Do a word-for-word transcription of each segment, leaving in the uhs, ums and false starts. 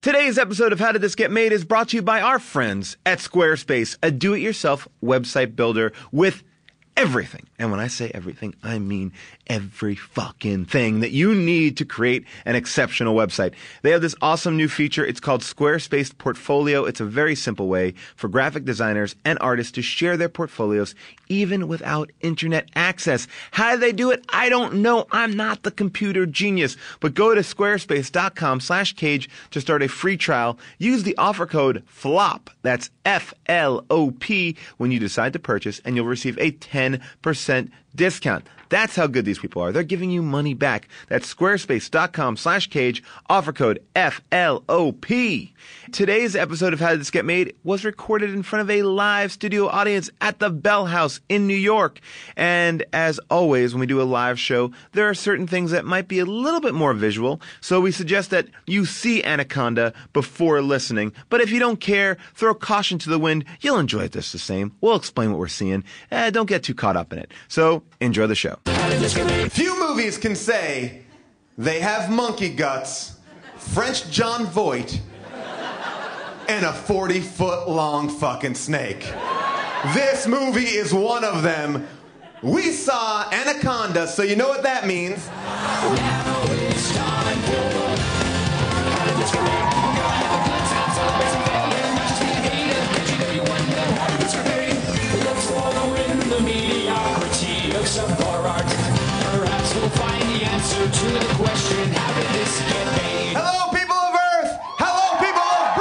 Today's episode of How Did This Get Made is brought to you by our friends at Squarespace, a do-it-yourself website builder with everything. And when I say everything, I mean every fucking thing that you need to create an exceptional website. They have this awesome new feature. It's called Squarespace Portfolio. It's a very simple way for graphic designers and artists to share their portfolios even without internet access. How do they do it? I don't know. I'm not the computer genius. But go to squarespace.com slash cage to start a free trial. Use the offer code FLOP. That's F L O P when you decide to purchase, and you'll receive a ten percent discount. That's how good these people are. They're giving you money back. That's squarespace.com slash cage, offer code F L O P. Today's episode of How Did This Get Made was recorded in front of a live studio audience at the Bell House in New York. And as always, when we do a live show, there are certain things that might be a little bit more visual. So we suggest that you see Anaconda before listening. But if you don't care, throw caution to the wind. You'll enjoy it just the same. We'll explain what we're seeing. Eh, don't get too caught up in it. So enjoy the show. Few movies can say they have monkey guts, French John Voight, and a forty-foot long fucking snake. This movie is one of them. We saw Anaconda, so you know what that means. Now it's time for How Did This Get Made? Perhaps we'll find the answer to the question, how did this get made? Hello, people of Earth! Hello, people of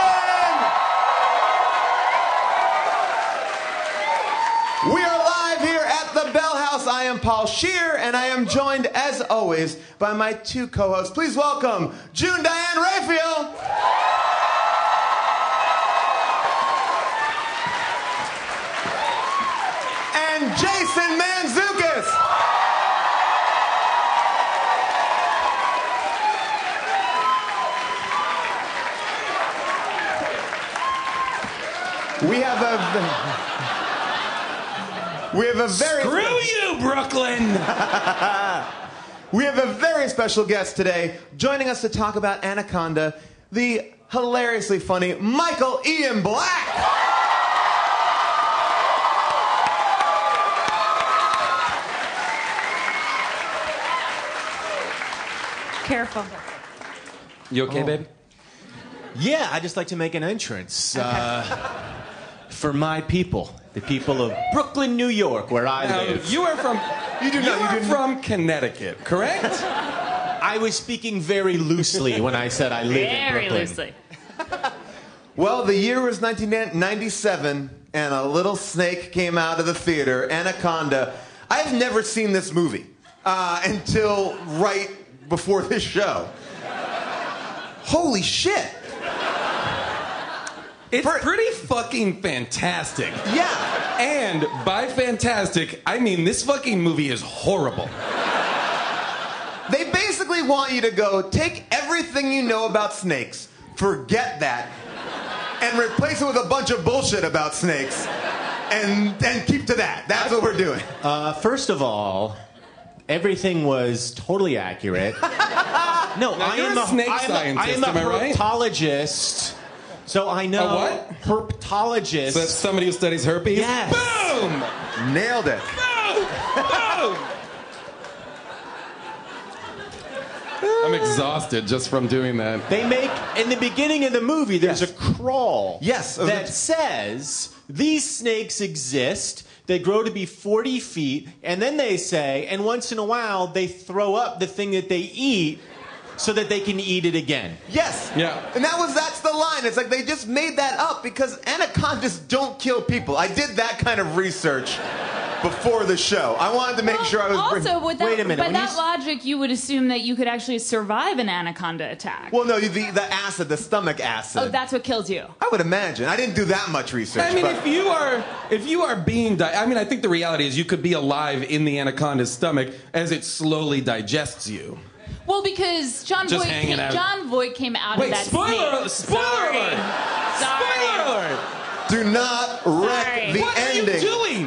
Brooklyn! We are live here at the Bell House. I am Paul Scheer, and I am joined, as always, by my two co-hosts. Please welcome June Diane Raphael. And Jason Mantzoukas. We have a we have a very Screw you, Brooklyn. We have a very special guest today joining us to talk about Anaconda, the hilariously funny Michael Ian Black. Careful. You okay, oh. babe? Yeah, I just like to make an entrance uh, for my people, the people of Brooklyn, New York, where I Now, live. you are from. You do You not. are You do from Connecticut, correct? I was speaking very loosely when I said I live in Very Brooklyn. loosely. Well, the year was nineteen ninety-seven, and a little snake came out of the theater, Anaconda. I've never seen this movie uh, until right before this show. Holy shit! It's For- pretty fucking fantastic. Yeah. And by fantastic, I mean this fucking movie is horrible. They basically want you to go take everything you know about snakes, forget that, and replace it with a bunch of bullshit about snakes, and and keep to that. That's what we're doing. Uh, first of all, everything was totally accurate. No, Now, I you're am a a snake I am a- scientist, I am a am I right? herpetologist. So I know A what? herpetologist. So that's somebody who studies herpes? Yes. Boom! Nailed it. Boom! Boom! I'm exhausted just from doing that. They make, in the beginning of the movie, there's Yes. a crawl Yes. that says these snakes exist, they grow to be forty feet, and then they say, and once in a while, they throw up the thing that they eat so that they can eat it again. Yes. Yeah. And that was that's the line. It's like they just made that up because anacondas don't kill people. I did that kind of research before the show. I wanted to make Well, sure I was. also, with that, Wait a minute, by when that you s- logic, you would assume that you could actually survive an anaconda attack. Well, no, the the acid, the stomach acid. oh, that's what kills you. I would imagine. I didn't do that much research. I mean, but if you are if you are being, di- I mean, I think the reality is you could be alive in the anaconda's stomach as it slowly digests you. Well, because John Just Voight hanging came, out. John Voight came out Wait, of that spoiler snake. alert! Spoiler Sorry. alert! Sorry. Spoiler alert! do not wreck Sorry. the What ending. are you doing?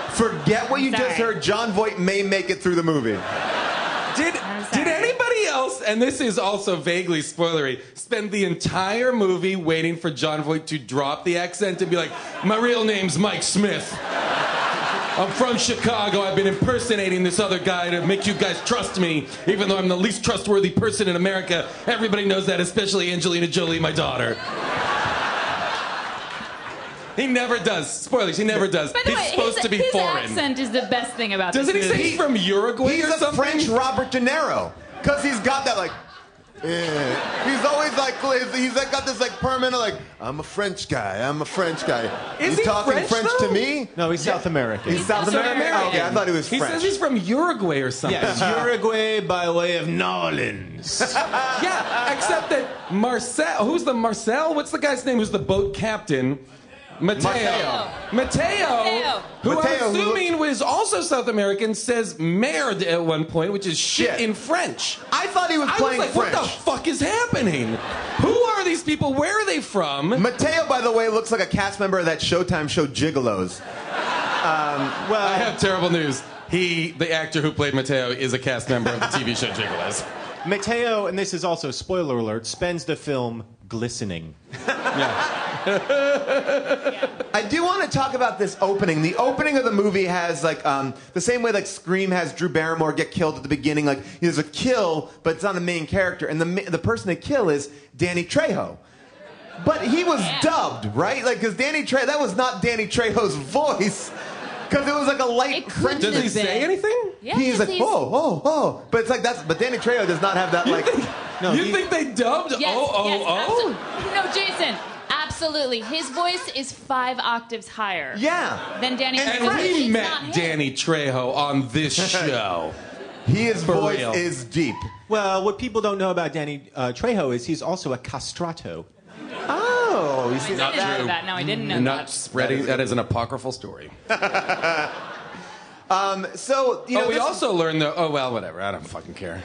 Forget what you just Sorry. heard. John Voight may make it through the movie. Did I'm did sorry. anybody else else, and this is also vaguely spoilery, spend the entire movie waiting for Jon Voight to drop the accent and be like, my real name's Mike Smith. I'm from Chicago. I've been impersonating this other guy to make you guys trust me, even though I'm the least trustworthy person in America. Everybody knows that, especially Angelina Jolie, my daughter. He never does. Spoilers, he never does. By the He's way, supposed his, to be his foreign. accent is the best thing about Doesn't he this say movie. he's from Uruguay He's or a something? French Robert De Niro. Because he's got that, like, eh. He's always like, he's like got this, like, permanent, like, I'm a French guy, I'm a French guy. Is he's he talking French, French though? to me? No, he's South American. He's South South American? American. Oh, okay, I thought he was He French. says he's from Uruguay or something. Yes, Uruguay by way of Nolans. Yeah, except that Marcel, who's the Marcel? What's the guy's name who's the boat captain? Mateo. Mateo. Mateo, Mateo. who Mateo, I'm who assuming was also South American, says merde at one point, which is shit, Shit. in French. I thought he was I was playing like, French. what the fuck is happening? Who are these people? Where are they from? Mateo, by the way, looks like a cast member of that Showtime show Gigolos. Well, I have terrible news. He, the actor who played Mateo, is a cast member of the T V show Gigolos. Mateo, and this is also spoiler alert, spends the film glistening. I do want to talk about this opening. The opening of the movie has, like, um, the same way, like, Scream has Drew Barrymore get killed at the beginning. Like, there's a kill, but it's not a main character. And the ma- the person they kill is Danny Trejo. But he was Yeah. dubbed, right? Like, because Danny Trejo, that was not Danny Trejo's voice. Because it was like a light It couldn't French. Does he have say been. anything? Yeah, He's like, he's- oh, oh, oh. But it's like, that's, but Danny Trejo does not have that, like, No, you he- think they dubbed Yes, oh, oh, yes, oh? absolutely. No, Jason, absolutely. His voice is five octaves higher yeah. than Danny And Trejo. And we It's met not him. Danny Trejo on this show. His For voice real. is deep. Well, what people don't know about Danny uh, Trejo is he's also a castrato. Oh, you see I that? didn't know true. that. No, I didn't know Not that. spreading that as an apocryphal story. Um, so, you know, Oh, we this- also learned the. Oh well, whatever. I don't fucking care.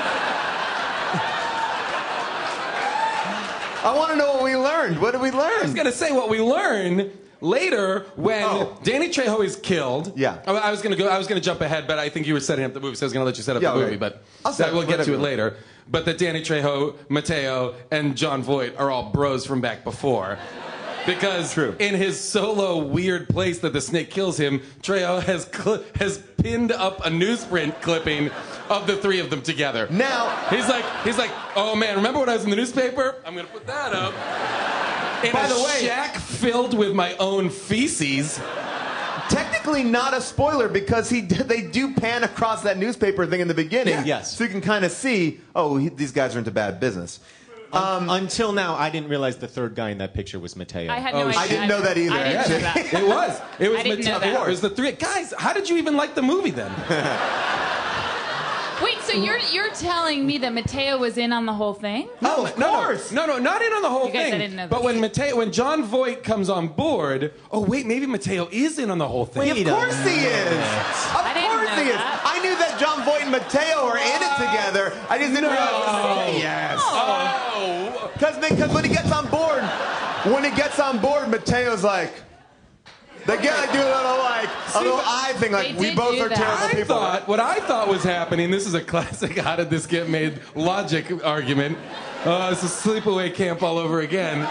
I want to know what we learned. What did we I was learn? gonna say what we learn later when Oh. Danny Trejo is killed. Yeah. Oh, I was gonna go. I was gonna jump ahead, but I think you were setting up the movie, so I was gonna let you set up Yeah, the okay. movie. But I'll set that it, we'll get whatever to you it want. later. But that Danny Trejo, Mateo, and Jon Voight are all bros from back before. Because True. in his solo weird place that the snake kills him, Trejo has cl- has pinned up a newsprint clipping of the three of them together. Now, He's like, he's like, oh man, remember when I was in the newspaper? I'm gonna put that up. In By a the way- shack filled with my own feces. technically not a spoiler because he they do pan across that newspaper thing in the beginning. Yeah. Yes. So you can kind of see, oh, he, these guys are into bad business. Um, Until now, I didn't realize the third guy in that picture was Mateo. I had Oh, no shit. idea. I didn't know that either, I didn't actually. know that. It was. It was I didn't know Mateo. that. It was the three guys. How did you even like the movie then? Wait, so you're you're telling me that Mateo was in on the whole thing? Oh, of no, course. No, no, no, not in on the whole You guys, thing. I didn't know but this. when Mateo, when Jon Voight comes on board, oh wait, maybe Mateo is in on the whole thing. Of course he is. Of I didn't course know he is. that. I knew that John Voight and Mateo were in it together. I just didn't realize. Yes. Oh. Because because when he gets on board, when he gets on board, Mateo's like, they get like do a little like a little but eye thing, like They we did both do are that. terrible I people. thought what I thought was happening. This is a classic. How did this get made? Logic argument. Uh, it's a sleepaway camp all over again.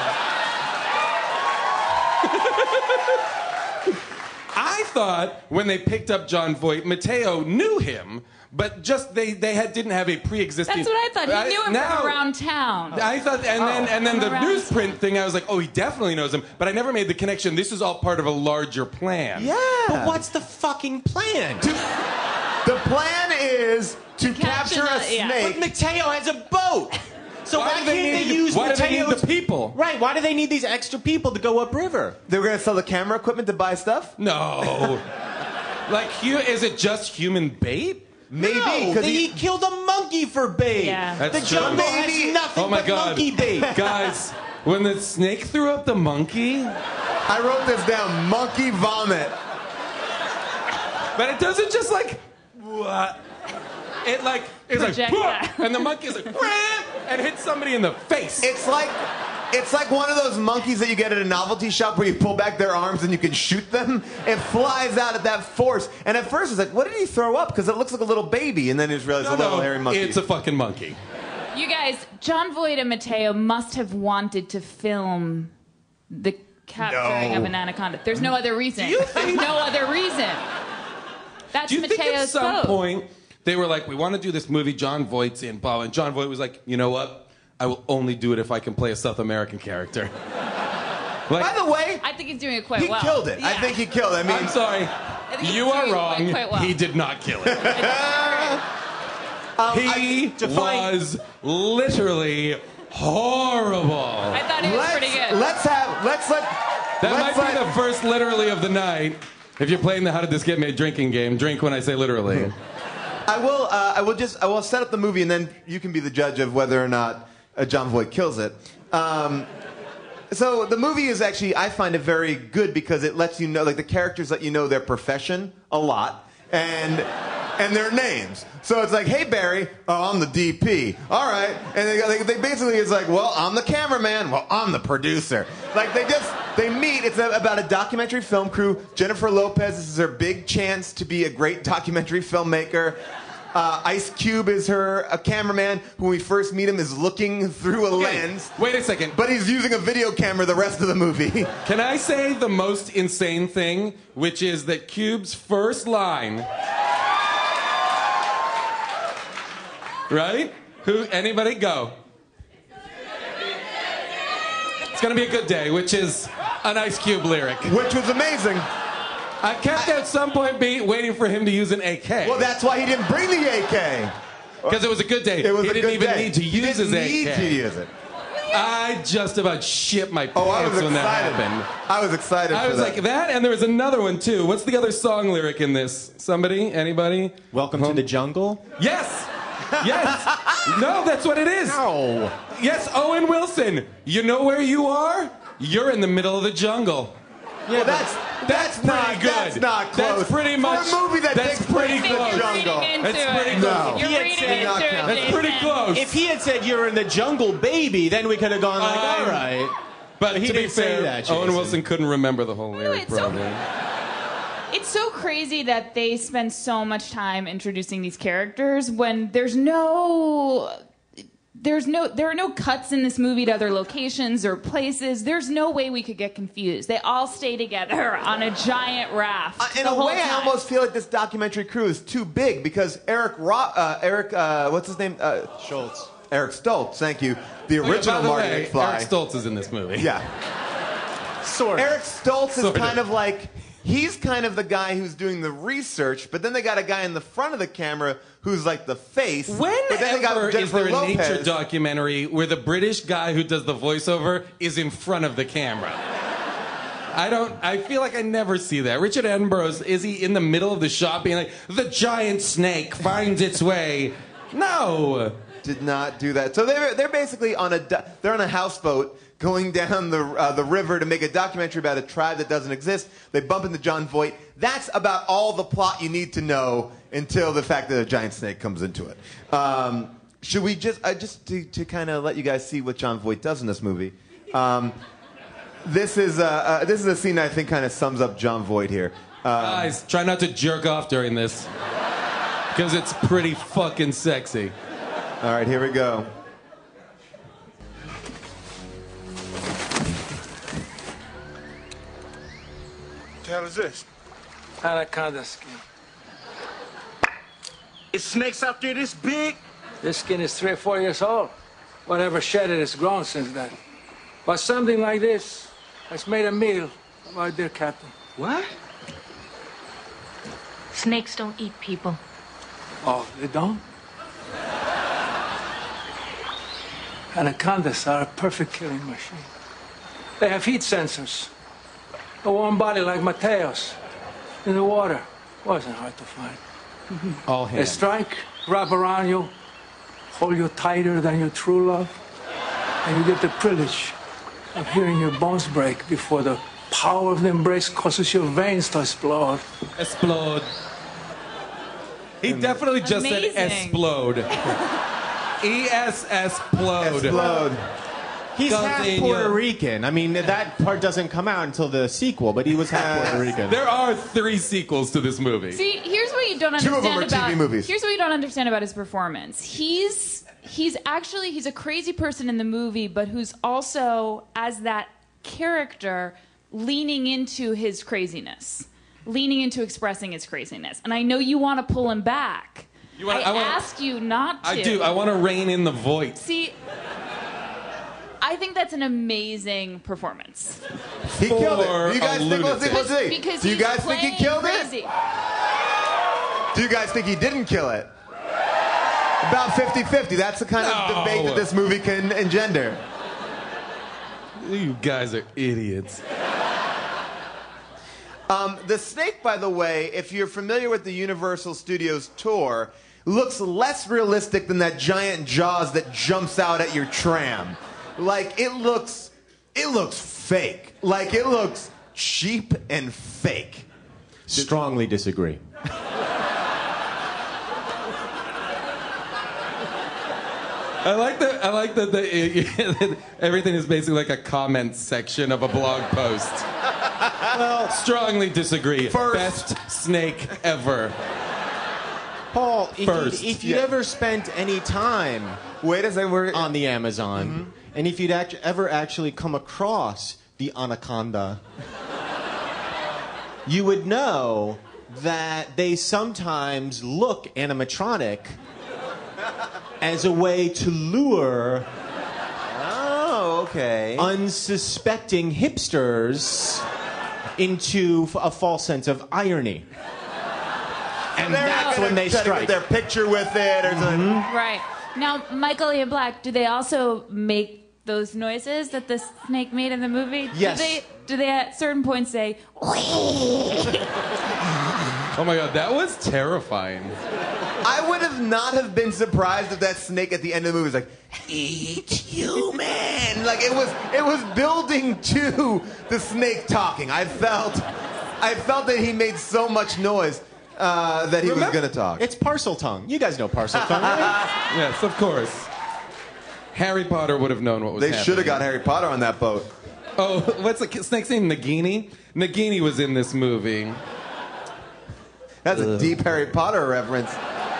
I thought when they picked up Jon Voight, Mateo knew him, but just they they had didn't have a pre-existing. That's what I thought. He knew him now, from around town. I thought, and then and then the Around newsprint town. thing. I was like, oh, he definitely knows him, but I never made the connection. This is all part of a larger plan. Yeah. But what's the fucking plan? The plan is to capture capture a the- yeah. snake. But Mateo has a boat. So why, Why do they can't need- they use why do they Mateo's need the people? Right? Why do they need these extra people to go upriver? They were gonna sell the camera equipment to buy stuff. No. Like, hu- is it just human bait? Maybe No, because they he. killed a monkey for bait. Yeah. That's the true. jungle Maybe- has nothing Oh my but god. monkey bait. Guys, when the snake threw up the monkey, I wrote this down. Monkey vomit. but it doesn't just like what? It like it's like Project "Whoa," that. and the monkey is like "Wham," and hits somebody in the face. It's like It's like one of those monkeys that you get at a novelty shop where you pull back their arms and you can shoot them. It flies out at that force. And at first it's like, what did he throw up? Because it looks like a little baby. And then you just realize No, it's a little no, hairy monkey. it's a fucking monkey. You guys, John Voight and Mateo must have wanted to film the capturing No. of an anaconda. There's no other reason. Do you There's think- no other reason. That's Do you think at Mateo's some quote. point they were like, we want to do this movie, John Voight's in, Paul, and John Voight was like, you know what? I will only do it if I can play a South American character. Like, By the way, I think he's doing it quite he well. killed it. I Yeah. think he killed it. I mean, I'm sorry, think he's you are doing wrong. quite, quite well. He did not kill it. um, he I- define- was literally horrible. I thought he was let's, pretty good. let's have, let's let, That let's might be let, the first literally of the night. If you're playing the How Did This Get Made drinking game, drink when I say literally. I will, uh, I will just, I will set up the movie and then you can be the judge of whether or not uh, John Voight kills it. Um, so the movie is actually, I find it very good because it lets you know, like the characters let you know their profession a lot and and their names. So it's like, hey Barry, oh I'm the D P. All right, and they, they, they basically it's like, well I'm the cameraman, well I'm the producer. Like they just they meet. It's a, about a documentary film crew. Jennifer Lopez, this is her big chance to be a great documentary filmmaker. Uh, Ice Cube is her a cameraman. When we first meet him, is looking through a Okay, lens. wait a second. But he's using a video camera the rest of the movie. Can I say the most insane thing, which is that Cube's first line, right? Who? Anybody? Go. It's gonna be a good day, which is an Ice Cube lyric. Which was amazing. I kept at some point be waiting for him to use an A K. Well, that's why he didn't bring the A K. Because it was a good day. It was he a didn't good even day. need to He use didn't his A K. need to use it. I just about shit my pants Oh, I was when that excited. happened. I was excited I for was that. like that, and there was another one too. What's the other song lyric in this? Somebody? Anybody? Welcome to the jungle. Yes. Yes. No, that's what it is. No. Yes, Owen Wilson. You know where you are? You're in the middle of the jungle. Well, that's That's not pretty good. That's not close. That's pretty much. For a movie that that's takes pretty place in close. the jungle. Reading into That's pretty it. close. No. You're He had reading said into not it, count. That's Jason. pretty close. If he had said you're in the jungle, baby, then we could have gone like, Um, all right. But he to be didn't say fair, that, Owen Jason. Wilson couldn't remember the whole lyric, it's so- probably. It's so crazy that they spend so much time introducing these characters when there's no there's no there are no cuts in this movie to other locations or places. There's no way we could get confused. They all stay together on a giant raft. Uh, in the a whole way, I time. almost feel like this documentary crew is too big because Eric Ro- uh, Eric, uh, what's his name? Uh, Schultz. Eric Stoltz. Thank you. The Oh, yeah, original by the Marty way, McFly. Eric Stoltz is in this movie. Yeah. Sort of. Eric Stoltz is Sort of. kind of like, he's kind of the guy who's doing the research, but then they got a guy in the front of the camera who's like the face. but then they got Whenever is Jennifer there a Lopez. nature documentary where the British guy who does the voiceover is in front of the camera? I don't. I feel like I never see that. Richard Attenborough's, is he in the middle of the shot being like, the giant snake finds its way? No. Did not do that. So they're they're basically on a do- they're on a houseboat going down the uh, the river to make a documentary about a tribe that doesn't exist. They bump into John Voight. That's about all the plot you need to know until the fact that a giant snake comes into it. Um, should we just uh, just to, to kind of let you guys see what John Voight does in this movie? Um, this is uh, uh, this is a scene I think kind of sums up John Voight here. Uh, Guys, try not to jerk off during this. Because it's pretty fucking sexy. all right, here we go. What the hell is this? Anaconda skin. Is snakes out there this big? This skin is three or four years old. Whatever shed it has grown since then. But something like this has made a meal, my dear Captain. What? Snakes don't eat people. Oh, they don't? Anacondas are a perfect killing machine. They have heat sensors. A warm body like Mateo's. In the water. Wasn't hard to find. All They hands. strike, wrap around you, hold you tighter than your true love, and you get the privilege of hearing your bones break before the power of the embrace causes your veins to explode. Explode. He definitely just Amazing. said explode. E S S plode. Explode. He's half Gardenia. Puerto Rican. I mean, that part doesn't come out until the sequel, but he was half Puerto Rican. There are three sequels to this movie. See, here's what you don't Two of understand them are about T V movies. Here's what you don't understand about his performance. He's he's actually he's a crazy person in the movie, but who's also, as that character, leaning into his craziness, leaning into expressing his craziness. And I know you want to pull him back. You wanna- I, I wanna- asked you not to. I do. I want to rein in the voice. See, I think that's an amazing performance. He killed For it. Do you guys a think? Let's see. Let's see. Because Do you he's guys think he playing killed crazy. it? Do you guys think he didn't kill it? About fifty-fifty. That's the kind of No. debate that this movie can engender. You guys are idiots. Um, the snake, by the way, if you're familiar with the Universal Studios tour, looks less realistic than that giant Jaws that jumps out at your tram. Like, it looks, it looks fake. Like, it looks cheap and fake. Strongly disagree. I like that. I like that the, everything is basically like a comment section of a blog post. Well, strongly disagree. First. Best snake ever. Paul, if First. you'd, if you'd Yeah. ever spent any time Wait a second. We're, on the Amazon, and if you'd act- ever actually come across the anaconda, you would know that they sometimes look animatronic as a way to lure oh, okay. unsuspecting hipsters into f- a false sense of irony. And They're that's gonna when they try to strike. get their picture with it or something. Right. Now, Michael Ian Black, do they also make those noises that the snake made in the movie? Yes. Do they, do they at certain points say, Oh my god, that was terrifying. I would have not have been surprised if that snake at the end of the movie was like, "Eat human." Like it was, it was building to the snake talking. I felt, I felt that he made so much noise uh, that he was Remember- going to talk. It's parcel tongue. You guys know parcel tongue, right? Yes, of course. Harry Potter would have known what was They happening. should have got Harry Potter on that boat. Oh, what's the snake's name? Nagini? Nagini was in this movie. That's a deep Harry Potter reference.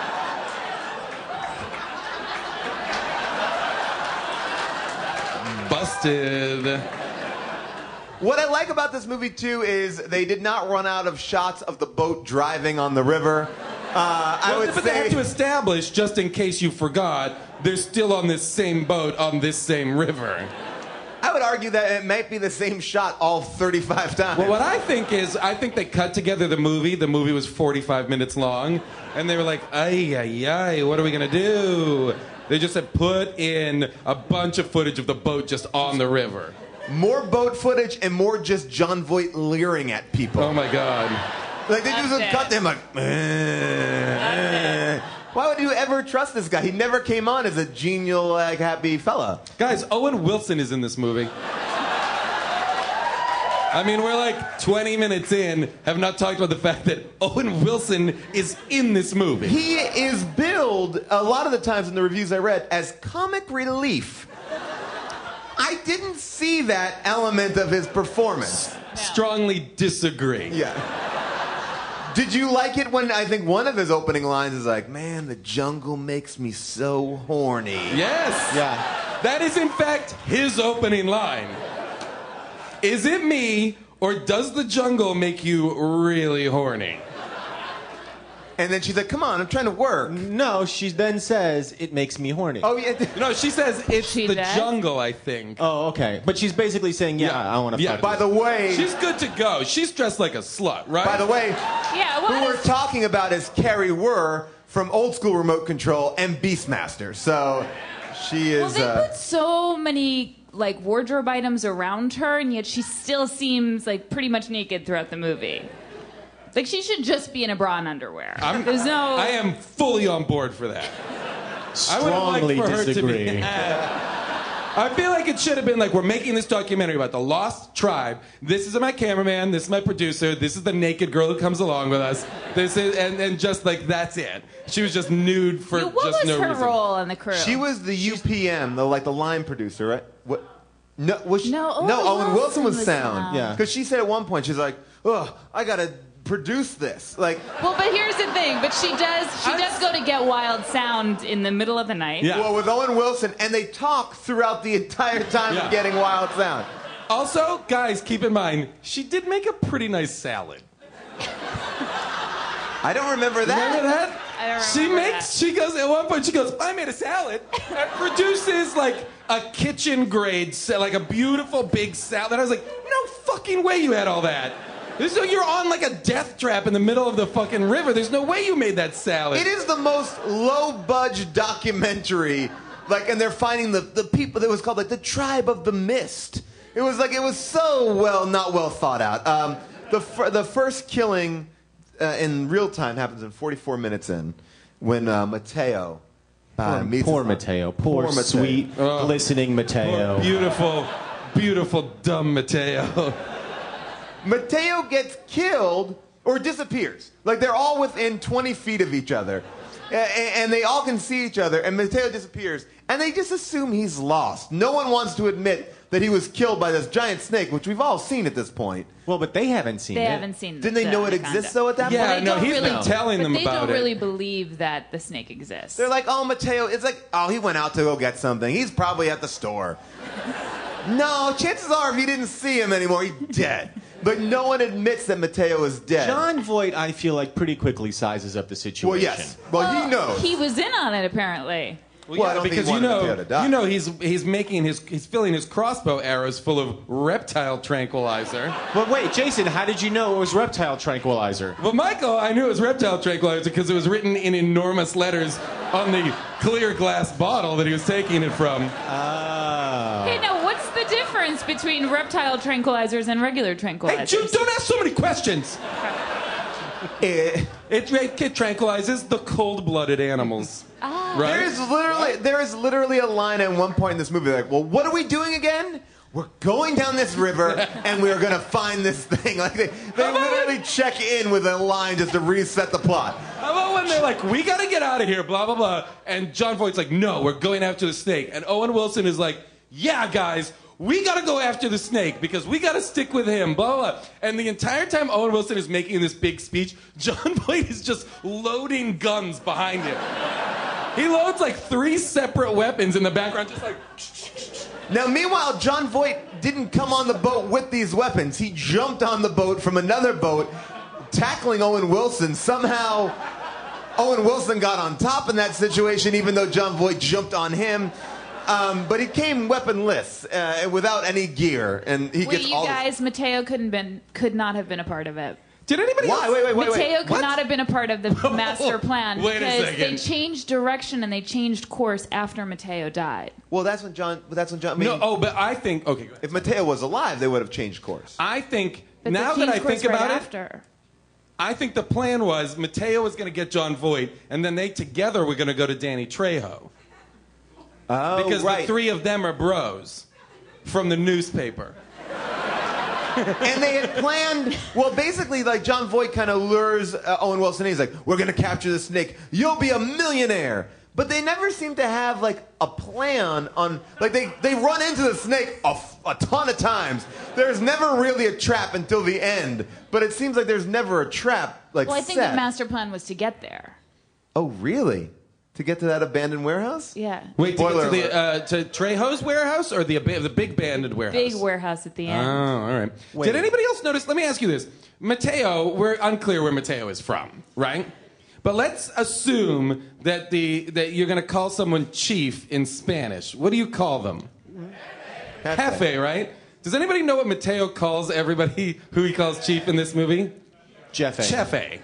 Busted. What I like about this movie too is they did not run out of shots of the boat driving on the river. Uh, I Well, would but they say. have to establish, just in case you forgot, they're still on this same boat on this same river. I would argue that it might be the same shot all thirty-five times. Well, what I think is, I think they cut together the movie. The movie was forty-five minutes long, and they were like, ay, ay, ay, what are we gonna do? They just said, put in a bunch of footage of the boat just on the river. More boat footage and more just John Voight leering at people. Oh my God. Like they just That's it. cut them like. "Eh, eh." Why would you ever trust this guy? He never came on as a genial, like, happy fella. Guys, Owen Wilson is in this movie. I mean, we're like twenty minutes in, have not talked about the fact that Owen Wilson is in this movie. He is billed a lot of the times in the reviews I read as comic relief. I didn't see that element of his performance. Strongly disagree. Yeah. Did you like it when I think one of his opening lines is like, "Man, the jungle makes me so horny." Yes. Yeah. That is, in fact, his opening line. Is it me, or does the jungle make you really horny? And then she's like, "Come on, I'm trying to work." No, she then says, it makes me horny. Oh yeah. No, she says it's She the does? jungle, I think. Oh, okay. But she's basically saying, yeah, Yeah. I want to Yeah. fuck By you. the way, She's good to go. She's dressed like a slut, right? by the way, yeah, who what we're is- talking about is Carrie Wurr from Old School Remote Control and Beastmaster. So she Well, is. they uh, put so many like wardrobe items around her, and yet she still seems like pretty much naked throughout the movie. Like she should just be in a bra and underwear. I'm, There's no. I am fully on board for that. I would have liked Strongly for her to disagree. be. I feel like it should have been like, we're making this documentary about the lost tribe. This is my cameraman. This is my producer. This is the naked girl who comes along with us. This is and, and just like that's it. She was just nude for What just was no her reason. role in the crew? She was the U P M, the like the line producer, right? What? No, was she, No, Owen no, Owen Wilson Wilson was was sound. sound. Yeah. Because she said at one point, she's like, "Ugh, I gotta produce this." Like, Well, but here's the thing. But she does. She I- does go to get wild sound in the middle of the night. Yeah. well, with Owen Wilson, and they talk throughout the entire time Yeah. of getting wild sound. Also, guys, keep in mind, she did make a pretty nice salad. I don't remember that. Remember that? I don't She remember makes, she goes, at one point, she goes, I made a salad, and produces like a kitchen grade, sa- like a beautiful big salad. I was like, no fucking way you had all that. There's no, you're on like a death trap in the middle of the fucking river. There's no way you made that salad. It is the most low-budge documentary. Like, and they're finding the, the people that was called like the Tribe of the Mist. It was like it was so well not well thought out. Um, the fir- the first killing uh, in real time happens in forty-four minutes in, when uh, Mateo uh, meets Poor his- Mateo. Poor, Mateo. sweet, Oh. glistening Mateo. Beautiful, beautiful, dumb Mateo. Mateo gets killed or disappears. Like they're all within twenty feet of each other. A- a- And they all can see each other, and Mateo disappears, and they just assume he's lost. No one wants to admit that he was killed by this giant snake, which we've all seen at this point. Well, but they haven't seen They it. haven't seen. Didn't they the know it anaconda. exists though at that Yeah, point? no, don't he's really, been telling but them they about don't it. really believe that the snake exists. They're like, oh, Mateo, it's like, oh, he went out to go get something. He's probably at the store. No, chances are if he didn't see him anymore, he's dead. But no one admits that Mateo is dead. John Voight, I feel like, pretty quickly sizes up the situation. Well, yes. Well, he knows. He was in on it apparently. Well, Well, I yeah, don't think he because you wanted know, Mateo to die. you know, he's he's making his he's filling his crossbow arrows full of reptile tranquilizer. But wait, Jason, how did you know it was reptile tranquilizer? Well, Michael, I knew it was reptile tranquilizer because it was written in enormous letters on the clear glass bottle that he was taking it from. Oh. Hey, now what's the difference between reptile tranquilizers and regular tranquilizers? Hey, Jude, don't ask so many questions. Eh, It, it tranquilizes the cold-blooded animals. Ah. Right? There is literally there is literally a line at one point in this movie like, well, what are we doing again? We're going down this river and we're gonna find this thing. Like they, they literally check in with a line just to reset the plot. How about when they're like, we gotta get out of here, blah, blah, blah. And John Voight's like, no, we're going after the snake. And Owen Wilson is like, yeah, guys, we gotta go after the snake because we gotta stick with him, blah, blah, blah. And the entire time Owen Wilson is making this big speech, John Voight is just loading guns behind him. He loads like three separate weapons in the background, just like, Now, meanwhile, John Voight didn't come on the boat with these weapons. He jumped on the boat from another boat, tackling Owen Wilson. Somehow, Owen Wilson got on top in that situation, even though John Voight jumped on him. Um, but he came weaponless, uh, without any gear, and he Wait, gets you all. guys, Mateo couldn't been could not have been a part of it. did anybody Why? else? Wait, wait, wait, wait. Mateo could What? not have been a part of the master plan Wait a because they second. changed direction and they changed course after Mateo died. Well, that's when John. That's when John. I mean, No, oh, but I think, okay, go ahead. if Mateo was alive, they would have changed course. I think, But now they that I changed course think about right it, after. I think the plan was Mateo was going to get John Voight, and then they together were going to go to Danny Trejo. Oh, Because right. the three of them are bros from the newspaper. And they had planned. Well, basically, like John Voight kind of lures uh, Owen Wilson. He's like, "We're gonna capture the snake. You'll be a millionaire." But they never seem to have like a plan on. Like they they run into the snake a, f- a ton of times. There's never really a trap until the end. But it seems like there's never a trap. Like Well, I think set. the master plan was to get there. Oh, really? To get to that abandoned warehouse? Yeah. Wait, to get Spoiler to the alert. uh, to Trejo's warehouse or the ab- the big banded warehouse? Big warehouse at the Oh, end. all right. Did anybody else notice? Let me ask you this: Mateo, we're unclear where Mateo is from, right? But let's assume that the that you're going to call someone chief in Spanish. What do you call them? Jefe, right? Does anybody know what Mateo calls everybody who he calls chief in this movie? Jeff A. Chefe.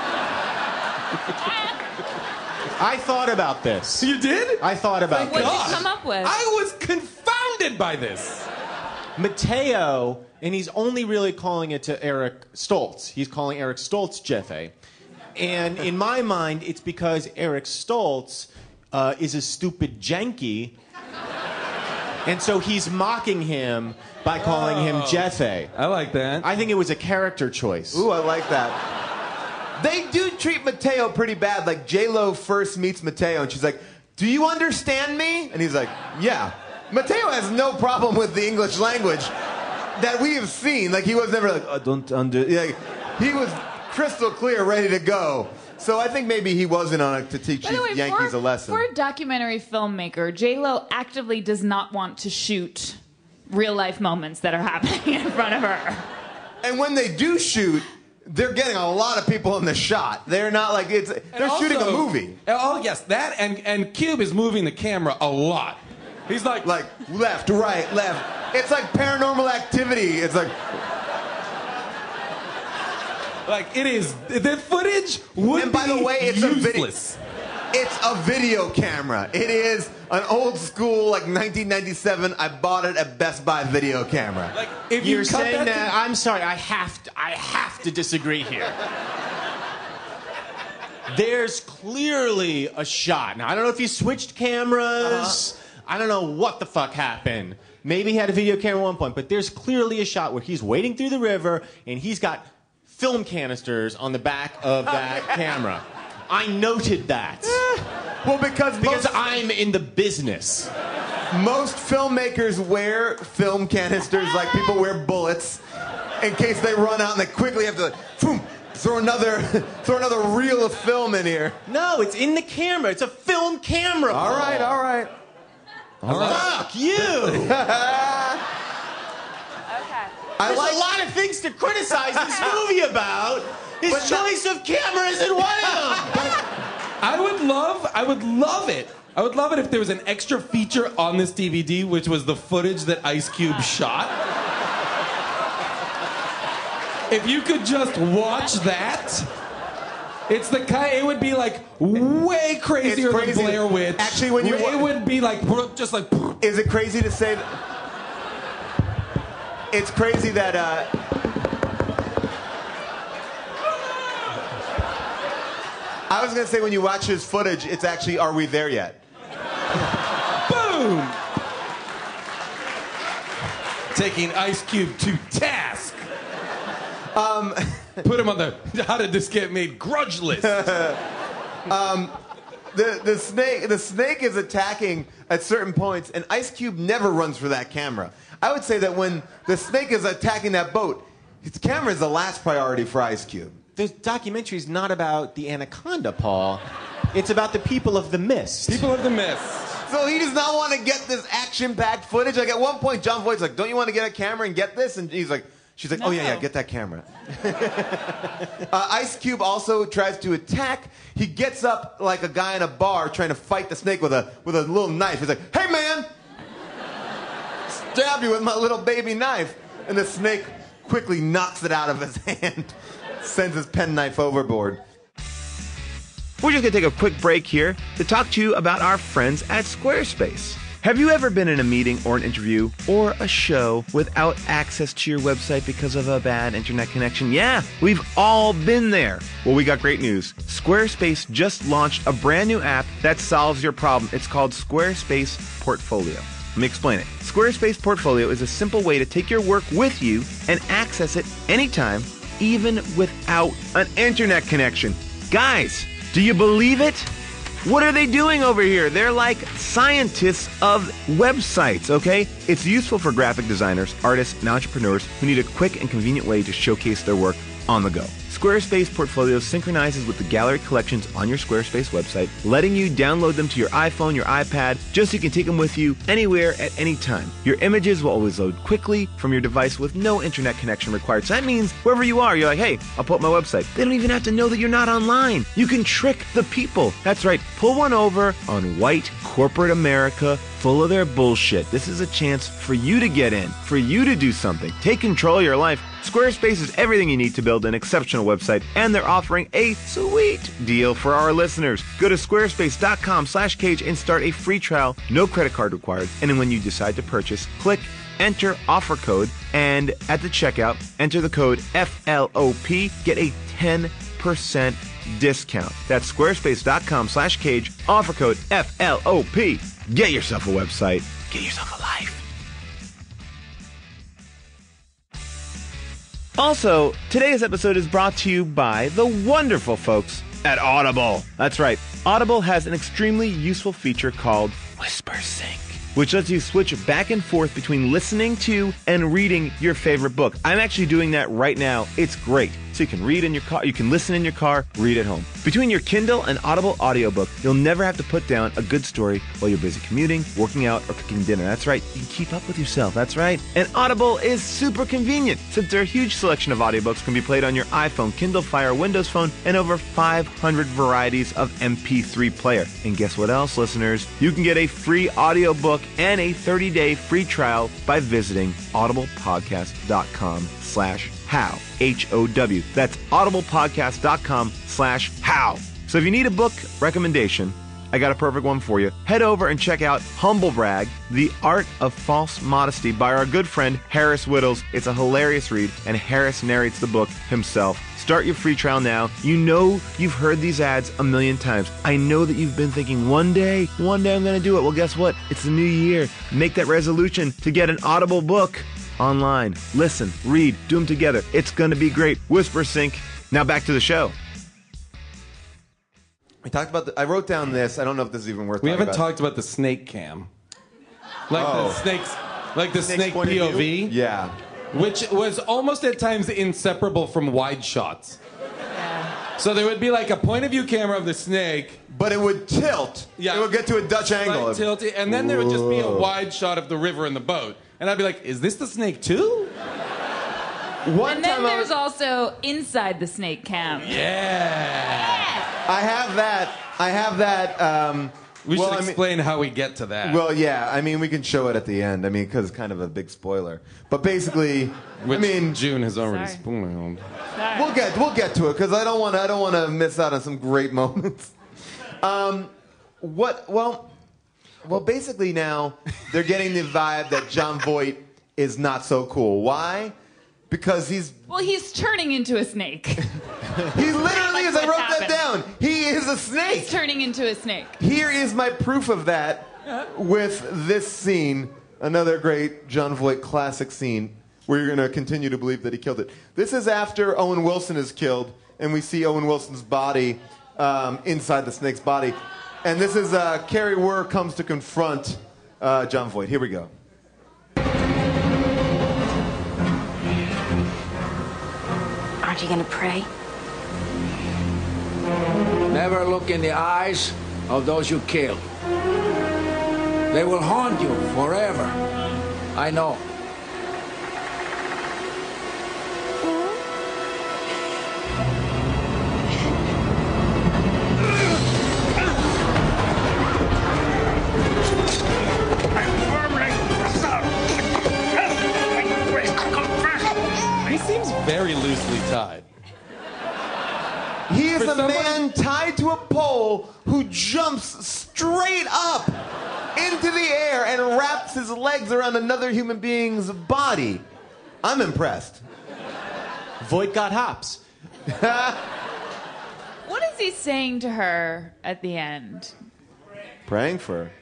I thought about this. You did? I thought about What did this. you come up with? I was confounded by this. Mateo, and he's only really calling it to Eric Stoltz. He's calling Eric Stoltz Jefe. And in my mind, it's because Eric Stoltz uh, is a stupid janky. And so he's mocking him by calling him Jefe. I like that. I think it was a character choice. Ooh, I like that. They do treat Mateo pretty bad. Like J Lo first meets Mateo, and she's like, "Do you understand me?" And he's like, "Yeah." Mateo has no problem with the English language that we have seen. Like, he was never like, I don't under... Like, he was crystal clear, ready to go. So I think maybe he wasn't on it to teach By the way, Yankees for, a lesson. For a documentary filmmaker, J-Lo actively does not want to shoot real-life moments that are happening in front of her. And when they do shoot, they're getting a lot of people in the shot. They're not like it's. They're And also- shooting a movie. Oh yes, that and and Cube is moving the camera a lot. He's like Like left, right, left. It's like Paranormal Activity. It's like. like it is the footage would And by the be way, it's a video. useless. It's a video camera. It is an old school, like nineteen ninety-seven. I bought it at Best Buy video camera. Like if you You're cut saying that, that? to- I'm sorry. I have to. I have to disagree here. There's clearly a shot. Now I don't know if he switched cameras. I don't know what the fuck happened. Maybe he had a video camera at one point, but there's clearly a shot where he's wading through the river and he's got film canisters on the back of that camera. I noted that Well, because because most, I'm in the business. most filmmakers wear film canisters like people wear bullets in case they run out and they quickly have to like, boom, throw another throw another reel of film in here. No, it's in the camera. It's a film camera. All right, all right. Fuck you. I There's like a lot of things to criticize this movie about. His But no- choice of camera isn't one of them. I would love, I would love it. I would love it if there was an extra feature on this D V D, which was the footage that Ice Cube shot. If you could just watch that, it's the kind. It would be like way crazier It's crazy. than Blair Witch. Actually, when you it wa- would be like just like. Is it crazy to say that? It's crazy that. Uh, I was gonna say when you watch his footage, it's actually "Are we there yet?" Boom! Taking Ice Cube to task. Um, Put him on the how did this get made grudge list. The the snake the snake is attacking at certain points, and Ice Cube never runs for that camera. I would say that when the snake is attacking that boat, his camera is the last priority for Ice Cube. The documentary is not about the anaconda, Paul. It's about the people of the mist. People of the Mist. So he does not want to get this action-packed footage. Like at one point, John Voight's like, "Don't you want to get a camera and get this?" And he's like, "She's like, oh yeah, yeah, No. get that camera." uh, Ice Cube also tries to attack. He gets up like a guy in a bar trying to fight the snake with a with a little knife. He's like, "Hey man, stab you with my little baby knife," and the snake quickly knocks it out of his hand, sends his penknife overboard. We're just going to take a quick break here to talk to you about our friends at Squarespace. Have you ever been in a meeting or an interview or a show without access to your website because of a bad internet connection? Yeah, we've all been there. Well, we got great news. Squarespace just launched a brand new app that solves your problem. It's called Squarespace Portfolio. Let me explain it. Squarespace Portfolio is a simple way to take your work with you and access it anytime, even without an internet connection. Guys, do you believe it? What are they doing over here? They're like scientists of websites, okay? It's useful for graphic designers, artists, and entrepreneurs who need a quick and convenient way to showcase their work on the go. Squarespace Portfolio synchronizes with the gallery collections on your Squarespace website, letting you download them to your iPhone, your iPad, just so you can take them with you anywhere at any time. Your images will always load quickly from your device with no internet connection required. So that means wherever you are, you're like, hey, I'll pull up my website. They don't even have to know that you're not online. You can trick the people. That's right. Pull one over on white corporate America full of their bullshit. This is a chance for you to get in, for you to do something. Take control of your life. Squarespace is everything you need to build an exceptional website, and they're offering a sweet deal for our listeners. Go to squarespace.com slash cage and start a free trial, no credit card required. And then when you decide to purchase, click enter offer code, and at the checkout, enter the code F L O P, get a ten percent discount. That's squarespace.com slash cage, offer code F L O P. Get yourself a website. Get yourself a life. Also, today's episode is brought to you by the wonderful folks at Audible. That's right. Audible has an extremely useful feature called Whisper Sync. which lets you switch back and forth between listening to and reading your favorite book. I'm actually doing that right now. It's great. So you can read in your car, you can listen in your car, read at home. Between your Kindle and Audible audiobook, you'll never have to put down a good story while you're busy commuting, working out, or cooking dinner. That's right, you can keep up with yourself, that's right. And Audible is super convenient, since their huge selection of audiobooks can be played on your iPhone, Kindle Fire, Windows Phone, and over five hundred varieties of M P three player. And guess what else, listeners? You can get a free audiobook and a thirty-day free trial by visiting audiblepodcast.com slash how. H O W. That's audiblepodcast.com slash how. So if you need a book recommendation, I got a perfect one for you. Head over and check out Humble Brag, The Art of False Modesty by our good friend Harris Whittles. It's a hilarious read, and Harris narrates the book himself. Start your free trial now. You know you've heard these ads a million times. I know that you've been thinking, one day, one day I'm going to do it. Well, guess what? It's the new year. Make that resolution to get an Audible book online. Listen, read, do them together. It's going to be great. Whisper Sync. Now back to the show. We talked about the, I wrote down this. I don't know if this is even worth We talking haven't about. talked about the snake cam. Like Oh. the snakes, like the Snake's snake point of P O V. view? Yeah. Which was almost at times inseparable from wide shots. So there would be like a point of view camera of the snake. But it would tilt. Yeah. It would get to a Dutch angle. Like tilty, and then there would just be a wide shot of the river and the boat. And I'd be like, is this the snake too? One And then time I there's was- also inside the snake cam. Yeah. I have that. I have that. Um, We well, should I mean- explain how we get to that. Well, yeah. I mean, we can show it at the end. I mean, because it's kind of a big spoiler. But basically, Which I mean, June has already Sorry. spoiled. we'll get we'll get to it because I don't want I don't want to miss out on some great moments. Um, what? Well, well, basically now they're getting the vibe that John Voight is not so cool. Why? Because he's Well, he's turning into a snake. he literally is. I what's wrote happening. that down. He is a snake. He's turning into a snake. Here is my proof of that with this scene. Another great John Voight classic scene where you're going to continue to believe that he killed it. This is after Owen Wilson is killed, and we see Owen Wilson's body um, inside the snake's body. And this is uh, Carrie Werr comes to confront uh, John Voight. Here we go. Aren't you gonna pray? Never look in the eyes of those you kill. They will haunt you forever. I know. He seems very loosely tied. He is For a someone- man tied to a pole who jumps straight up into the air and wraps his legs around another human being's body. I'm impressed. Voight got hops. What is he saying to her at the end? Praying for her.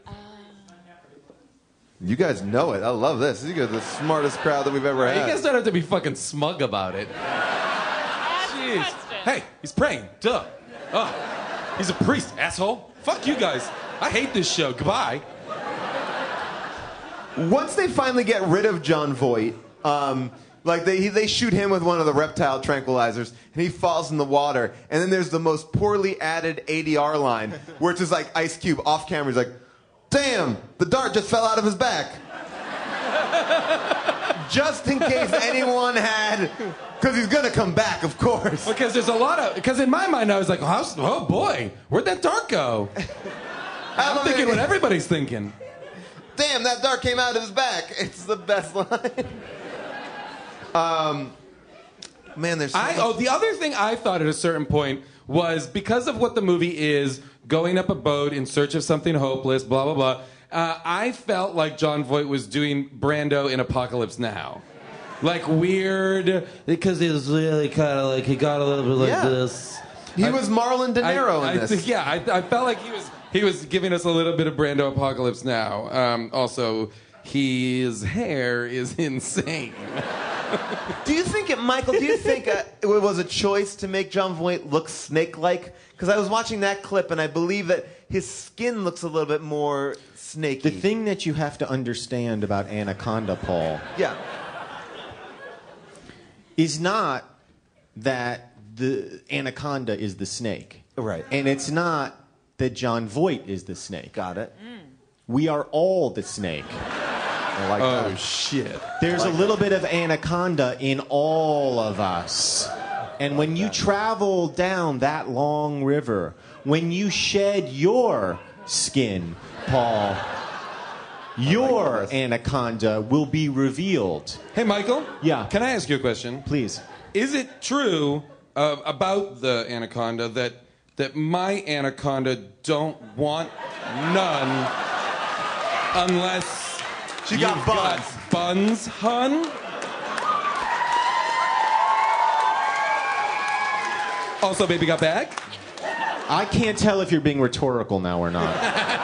You guys know it. I love this. You guys are the smartest crowd that we've ever You had. guys don't have to be fucking smug about it. Jeez. Hey, he's praying. Duh. Oh, he's a priest, asshole. Fuck you guys. I hate this show. Goodbye. Once they finally get rid of John Voight, um, like they he- they shoot him with one of the reptile tranquilizers, and he falls in the water. And then there's the most poorly added A D R line, where it's just like Ice Cube off camera. He's like, "Damn, the dart just fell out of his back." Just in case anyone had, because he's gonna come back, of course. Because there's a lot of. Because in my mind, I was like, oh, how's- oh boy, where'd that dart go? I'm thinking what everybody's thinking. Damn, that dart came out of his back. It's the best line. um, man, there's. So I, much- oh, the other thing I thought at a certain point was because of what the movie is, going up a boat in search of something hopeless, blah, blah, blah. Uh, I felt like John Voight was doing Brando in Apocalypse Now. Like weird, because he was really kind of like, he got a little bit like Yeah. this. he I- was Marlon De Niro I, in I this. think, yeah, I, I felt like he was he was giving us a little bit of Brando Apocalypse Now. Um, also, his hair is insane. Do you think it, Michael? Do you think uh, it was a choice to make John Voight look snake-like? Because I was watching that clip, and I believe that his skin looks a little bit more snaky. The thing that you have to understand about Anaconda, Paul, yeah. is not that the anaconda is the snake. Right. And it's not that John Voight is the snake. Got it. We are all the snake. I like Oh, that. shit. There's a little bit of anaconda in all of us. And when you travel down that long river, when you shed your skin, Paul, your this. anaconda will be revealed. Hey, Michael? Yeah. Can I ask you a question? Please. Is it true uh, about the anaconda that that my anaconda don't want none unless She got you've buns. got buns, hun? Also, baby got back? I can't tell if you're being rhetorical now or not.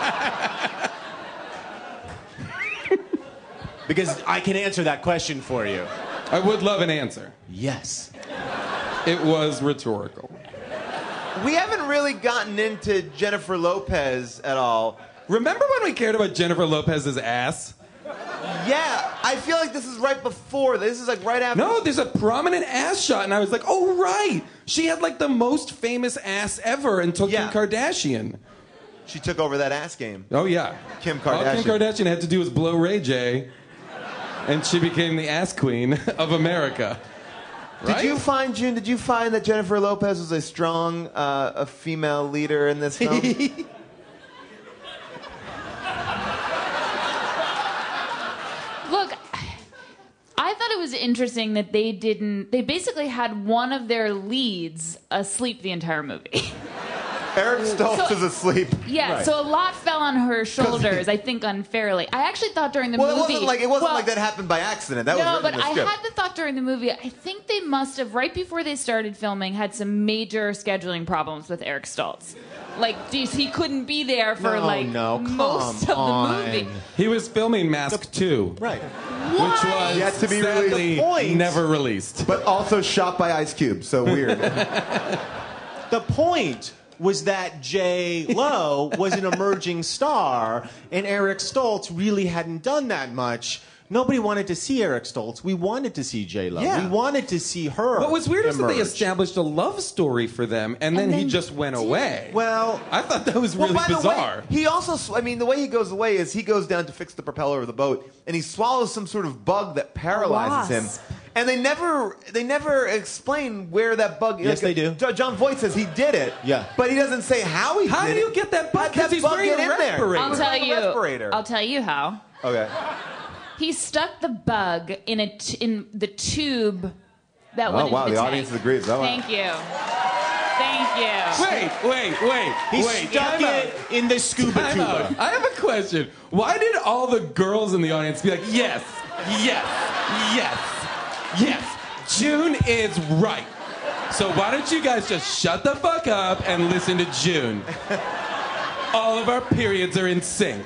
Because I can answer that question for you. I would love an answer. Yes. It was rhetorical. We haven't really gotten into Jennifer Lopez at all. Remember when we cared about Jennifer Lopez's ass? Yeah, I feel like this is right before. This is like right after. No, there's a prominent ass shot, and I was like, oh, right. She had like the most famous ass ever until Yeah. Kim Kardashian. She took over that ass game. Oh, yeah. Kim All Kardashian. Kim Kardashian had to do was blow Ray J, and she became the ass queen of America. Right? Did you find, June, did you find that Jennifer Lopez was a strong uh, a female leader in this film? Look, I thought it was interesting that they didn't. They basically had one of their leads asleep the entire movie. Eric Stoltz So- is asleep. Yeah, Right. so a lot fell on her shoulders, I think unfairly. I actually thought during the Well, it movie. wasn't like it wasn't well, like that happened by accident. That no, was written but in the I script. had the thought during the movie. I think they must have right before they started filming had some major scheduling problems with Eric Stoltz. Like, geez, he couldn't be there for No, like no, most come of the on. movie. He was filming Mask two, Right. which was Yet to be sadly released. The point- never released. But also shot by Ice Cube, so weird. The point was that J. Lo was an emerging star, and Eric Stoltz really hadn't done that much. Nobody wanted to see Eric Stoltz. We wanted to see J. Lo. Yeah. We wanted to see her. What was weird is that they emerge. established a love story for them, and then, And he then just went did. away. Well, I thought that was Well, really by the way, bizarre. he also, sw- I mean, the way he goes away is he goes down to fix the propeller of the boat, and he swallows some sort of bug that paralyzes him. wasp. And they never, they never explain where that bug. Yes, they do. Jo- John Voight says he did it. Yeah. but he doesn't say how he How did do it. you get that bug? How'd 'Cause that he's bug wearing get a in there? respirator. I'll Where's tell the you. respirator? I'll tell you how. Okay. He stuck the bug in a t- in the tube that Oh, went into wow, the the tank. audience agrees. Oh, wow. Thank you. Thank you. Wait, wait, wait, he wait. stuck time it out. in the scuba Time tuba. out. I have a question. Why did all the girls in the audience be like, yes, yes, yes, yes, June is right. So why don't you guys just shut the fuck up and listen to June? All of our periods are in sync.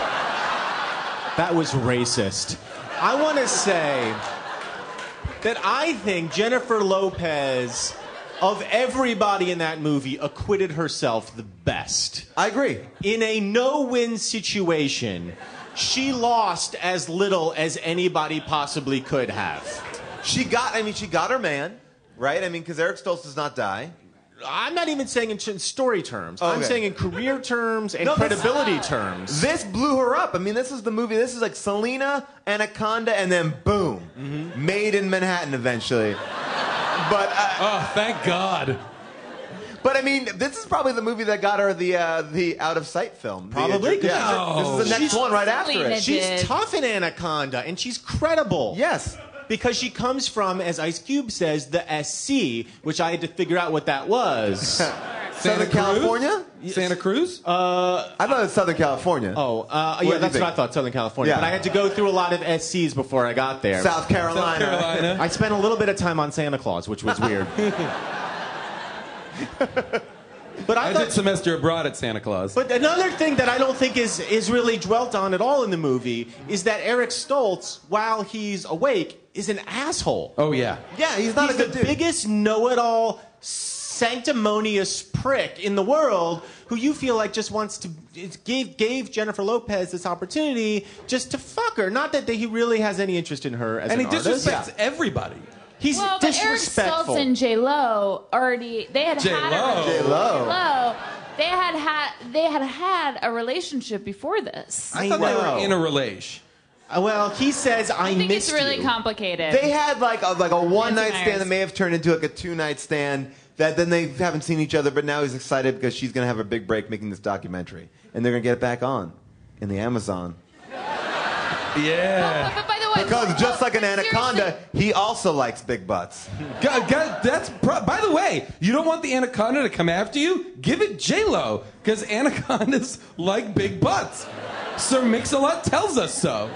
That was racist. I want to say that I think Jennifer Lopez, of everybody in that movie, acquitted herself the best. I agree. In a no-win situation, she lost as little as anybody possibly could have. She got, I mean, she got her man, right? I mean, because Eric Stoltz does not die. I'm not even saying in ch- story terms. I'm Okay. saying in career terms and No, this- credibility terms. This blew her up. I mean, this is the movie. This is like Selena, Anaconda, and then boom, Mm-hmm. Made in Manhattan eventually. But uh, Oh, thank God. but I mean, this is probably the movie that got her the uh, the Out of Sight film. The- Probably, 'cause yeah. she's- This is the next she's- one right after Selena it. She's did. tough in Anaconda, and she's credible. Yes. Because she comes from, as Ice Cube says, the S C, which I had to figure out what that was. Santa Southern Cruz? California? Santa Cruz? Uh, I thought it was Southern California. oh, uh, do yeah, you that's think? what I thought, Southern California. Yeah. But I had to go through a lot of S Cs before I got there. South Carolina. South Carolina. I spent a little bit of time on Santa Claus, which was weird. But I, I thought did semester abroad at Santa Claus. But another thing that I don't think is, is really dwelt on at all in the movie is that Eric Stoltz, while he's awake, is an asshole. Oh, yeah. Yeah, he's not He's a good the dude. biggest know-it-all, sanctimonious prick in the world who you feel like just wants to gave gave Jennifer Lopez this opportunity just to fuck her. Not that he really has any interest in her as and an he artist. disrespects everybody. He's well, but Eric disrespectful. Stoltz and J Lo already they had J-Lo. had a J-Lo. J-Lo. They had had they had had a relationship before this. I thought they know. were in a relation. Uh, well, he says I, I think missed it's really you. complicated. They had like a, like a one night Nancy stand Myers. that may have turned into like a two night stand. That then they haven't seen each other, but now he's excited because she's gonna have a big break making this documentary, and they're gonna get it back on in the Amazon. Yeah. But, but by the way, Because well, just like an seriously- anaconda, he also likes big butts. God, God, that's pro- by the way, you don't want the anaconda to come after you? Give it J-Lo, because anacondas like big butts. Sir Mix-a-Lot tells us so.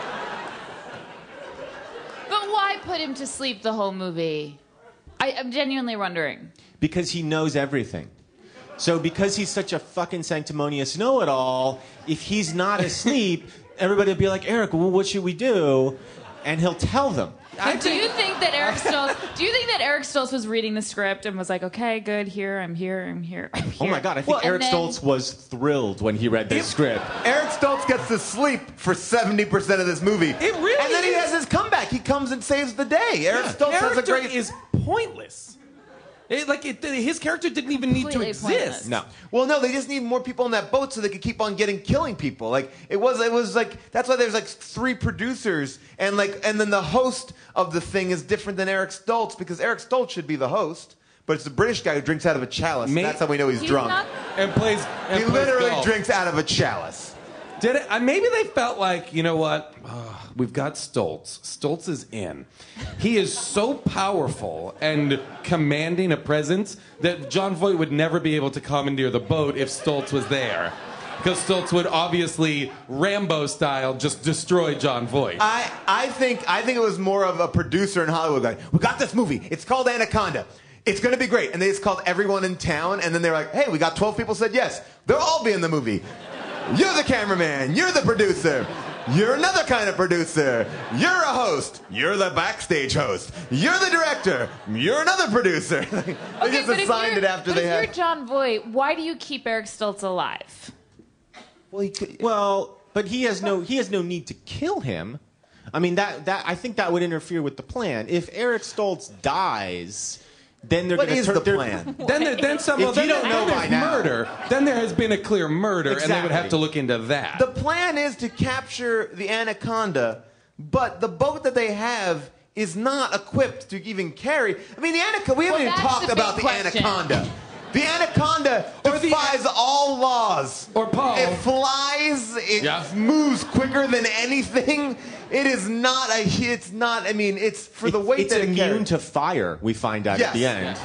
But why put him to sleep the whole movie? I, I'm genuinely wondering. Because he knows everything. So because he's such a fucking sanctimonious know-it-all, if he's not asleep, everybody will be like, Eric, well, what should we do? And he'll tell them. I Do you think that Eric Stoltz? Do you think that Eric Stoltz was reading the script and was like, "Okay, good, here, I'm here, I'm here." I'm Oh here." my God, I think Well, Eric and then- Stoltz was thrilled when he read this script. Eric Stoltz gets to sleep for seventy percent of this movie. It really And then he is. has his comeback. He comes and saves the day. Eric Stoltz has a character great... is pointless. It, like it, his character didn't even need to Completely exist. pointless. No. Well, no, they just need more people on that boat so they could keep on getting killing people. Like it was, it was like that's why there's like three producers, and like, and then the host of the thing is different than Eric Stoltz because Eric Stoltz should be the host, but it's the British guy who drinks out of a chalice. May- That's how we know he's, He's drunk. not- And plays. And He plays literally golf. drinks out of a chalice. Did it? Uh, maybe they felt like, you know what? Ugh, we've got Stoltz. Stoltz is in. He is so powerful and commanding a presence that John Voight would never be able to commandeer the boat if Stoltz was there. Because Stoltz would obviously, Rambo style, just destroy John Voight. I, I think I think it was more of a producer in Hollywood going, we got this movie. It's called Anaconda. It's going to be great. And they just called everyone in town, and then they're like, hey, we got twelve people said yes. They'll all be in the movie. You're the cameraman. You're the producer. You're another kind of producer. You're a host. You're the backstage host. You're the director. You're another producer. they Okay, just but if assigned you're- it after but they if had. you're John Voight, why do you keep Eric Stoltz alive? Well, he could, Well, but he has no he has no need to kill him. I mean that that I think that would interfere with the plan. If Eric Stoltz dies, then they're what going to is turn the they're- plan? Then, there, then some. If well, then you don't there- know then by there's now. murder. Then there has been a clear murder, and they would Exactly. have to look into that. The plan is to capture the anaconda, but the boat that they have is not equipped to even carry. I mean, the anaconda. We haven't Well, even that's talked the about big the question. anaconda. The anaconda Or the- defies all laws. Or Paul. It flies. It Yeah. moves quicker than anything. It is not a. It's not. I mean, it's for the It- weight it's that it immune carries. to fire. We find out Yes. at the end.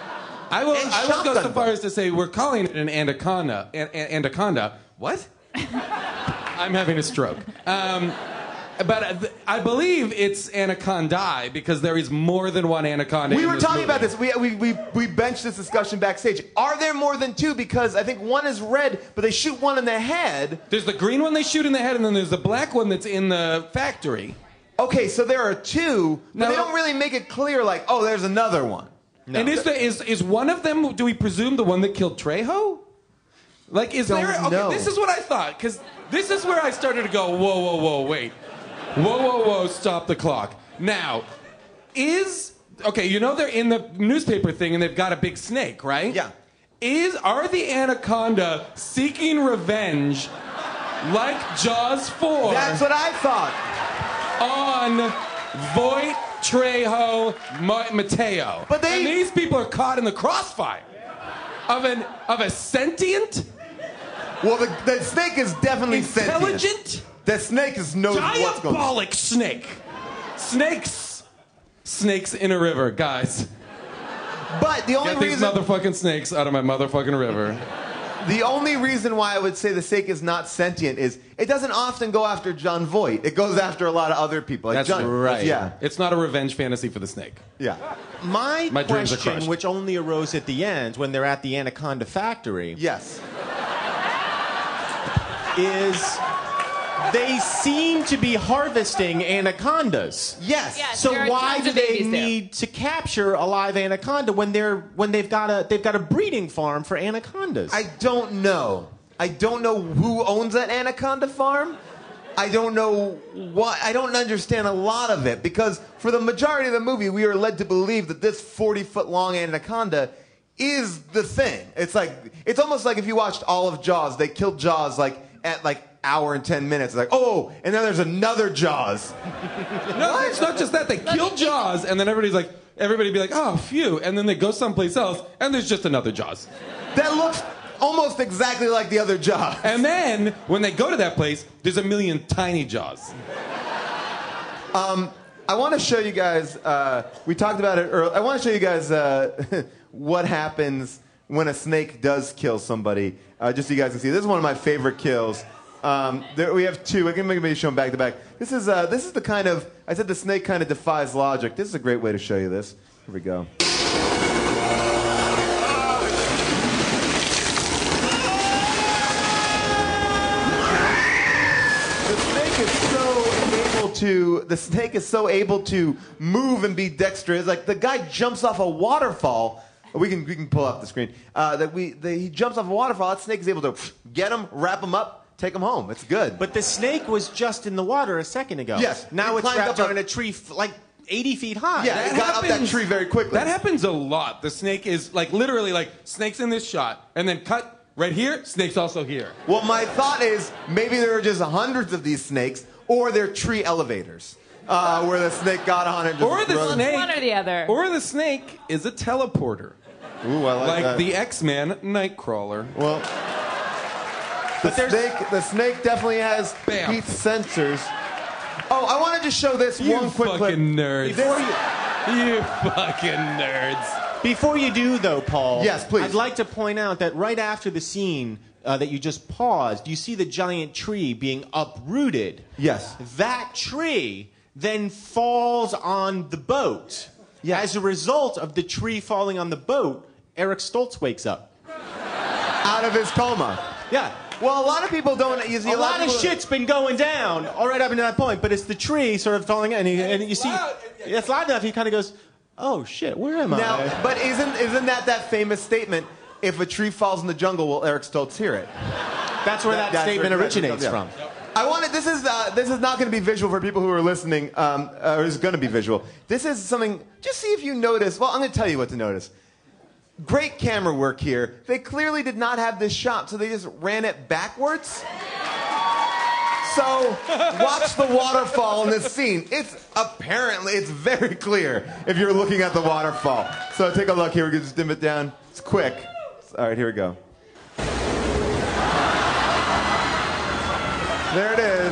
I will. And I will go shotgun so far bolt. as to say we're calling it an anaconda. An, an, anaconda. What? I'm having a stroke. Um, but uh, th- I believe it's anacondae because there is more than one anaconda. We in were this talking movie. about this. We, we, we, we benched this discussion backstage. Are there more than two? Because I think one is red, but they shoot one in the head. There's the green one they shoot in the head, and then there's the black one that's in the factory. Okay, so there are two, but No. they don't really make it clear, like, oh, there's another one. And is, the, is is one of them? Do we presume the one that killed Trejo? Like, is Don't there? Okay, know. this is what I thought because this is where I started to go. Whoa, whoa, whoa, wait, whoa, whoa, whoa, stop the clock. Now, is okay? You know they're in the newspaper thing and they've got a big snake, right? Yeah. Is are the anaconda seeking revenge, like Jaws four? That's what I thought. on Voight, Trejo, Ma- Mateo. But they- and these people are caught in the crossfire of an of a sentient, Well, the, the snake is definitely sentient. intelligent, The snake is knows what's going on. diabolic snake. Snakes, snakes in a river, guys. But the only Get these reason motherfucking snakes out of my motherfucking river. the only reason why I would say the snake is not sentient is it doesn't often go after John Voight. It goes after a lot of other people. Like That's John, right. Yeah. It's not a revenge fantasy for the snake. Yeah. My, My dreams are question, crushed. which only arose at the end when they're at the Anaconda factory, Yes. is they seem to be harvesting anacondas. Yes. Yes, So there are why tons do of they babies there. need to capture a live anaconda when they're when they've got a they've got a breeding farm for anacondas? I don't know. I don't know who owns that anaconda farm. I don't know what. I don't understand a lot of it because for the majority of the movie, we are led to believe that this forty foot long anaconda is the thing. It's like it's almost like if you watched all of Jaws, they killed Jaws like at like hour and ten minutes. It's like oh, and then there's another Jaws. No, it's not just that. They kill Jaws, and then everybody's like, everybody be like, oh, phew. And then they go someplace else, and there's just another Jaws. That looks almost exactly like the other Jaws. And then, when they go to that place, there's a million tiny Jaws. Um, I want to show you guys, uh, we talked about it earlier. I want to show you guys uh, what happens when a snake does kill somebody, uh, just so you guys can see. This is one of my favorite kills. Um, there, we have two. I can maybe show them back to back. This is, uh, this is the kind of, I said the snake kind of defies logic. This is a great way to show you this. Here we go. To the snake is so able to move and be dexterous. Like the guy jumps off a waterfall. We can we can pull up the screen. Uh, that we the, he jumps off a waterfall. That snake is able to get him, wrap him up, take him home. It's good. But the snake was just in the water a second ago. Yes. Now It it's climbed wrapped up up a- in a tree f- like eighty feet high. Yeah, it got up that tree very quickly. That happens a lot. The snake is like literally like snake's in this shot, and then cut right here. Snake's also here. Well, my thought is maybe there are just hundreds of these snakes, or they're tree elevators. Uh, where the snake got on and just Or the rose. snake, One or the other. or the snake is a teleporter, Ooh, I like, like that. the X-Men Nightcrawler. Well, the snake, the snake definitely has Bam. heat sensors. Oh, I want to just show this You one quick fucking clip. nerds. This- You fucking nerds. Before you do, though, Paul. Yes, please. I'd like to point out that right after the scene uh, that you just paused, you see the giant tree being uprooted. Yes. That tree then falls on the boat. Yeah. As a result of the tree falling on the boat, Eric Stoltz wakes up. Out of his coma. Yeah. Well, a lot of people don't. You see, A lot of people- shit's been going down all right up until that point, but it's the tree sort of falling, and, he, and you see, it's loud enough. He kind of goes, "Oh shit, where am I?" Now, but isn't isn't that that famous statement? If a tree falls in the jungle, will Eric Stoltz hear it? That's where that, that's statement where- originates yeah. from. I wanted. This is uh, this is not going to be visual for people who are listening. Um, uh, or is going to be visual. This is something. Just see if you notice. Well, I'm going to tell you what to notice. Great camera work here. They clearly did not have this shot, so they just ran it backwards. So watch the waterfall in this scene. It's apparently it's very clear if you're looking at the waterfall. So take a look here. We can just dim it down. It's quick. All right, here we go. There it is.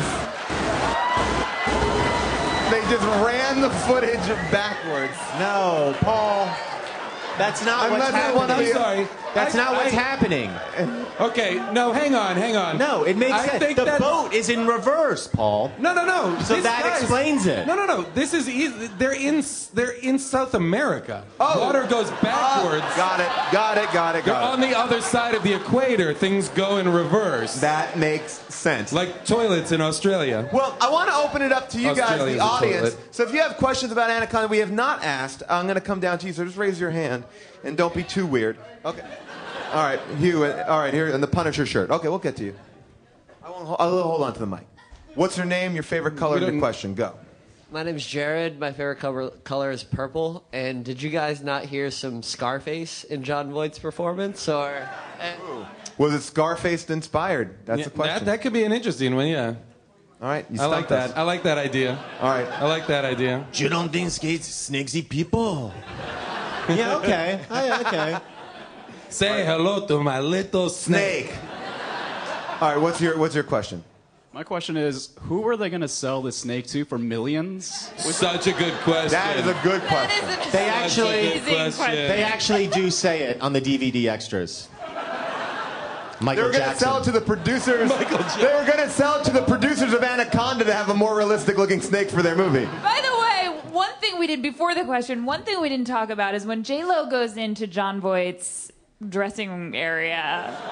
They just ran the footage backwards. No, Paul. That's not Unless what's they want to happening. be- I'm sorry. That's I- not what's I- happening. Okay, no, hang on, hang on. No, it makes I sense. think The that's- boat is in reverse, Paul. No, no, no. So This that guy's- explains it. No, no, no. This is easy. They're in. They're in South America. Oh. Water goes backwards. Got it. Got it. Got it. They're Got on it. the other side of the equator. Things go in reverse, That makes sense. like toilets in Australia. Well, I want to open it up to you guys, Australia's the a audience. toilet. So if you have questions about Anaconda we have not asked, I'm going to come down to you. So just raise your hand and don't be too weird. Okay. All right, Hugh. uh, All right, here in the Punisher shirt. Okay, we'll get to you. I won't. ho- I'll hold on to the mic. What's your name? Your favorite color? We Your don't- question. Go. My name's Jared. My favorite color, color is purple. And did you guys not hear some Scarface in John Voight's performance? Or eh, Was it Scarface inspired? That's Yeah, the question. That, that could be an interesting one. Yeah, All right, you I like stumped us. that. I like that idea. All right. I like that idea. You don't think snakes eat people? Yeah, okay. I- okay. Say hello to my little snake. Snake. All right, what's your what's your question? My question is, who are they going to sell this snake to for millions? Such a good question. That is a good That question. is an They actually- amazing Question. question. They actually do say it on the D V D extras. Michael They were going to Jackson. sell it to the producers. They were going to sell it to the producers of Anaconda to have a more realistic-looking snake for their movie. By the way, one thing we did before the question, one thing we didn't talk about is when J Lo goes into John Voight's dressing room area.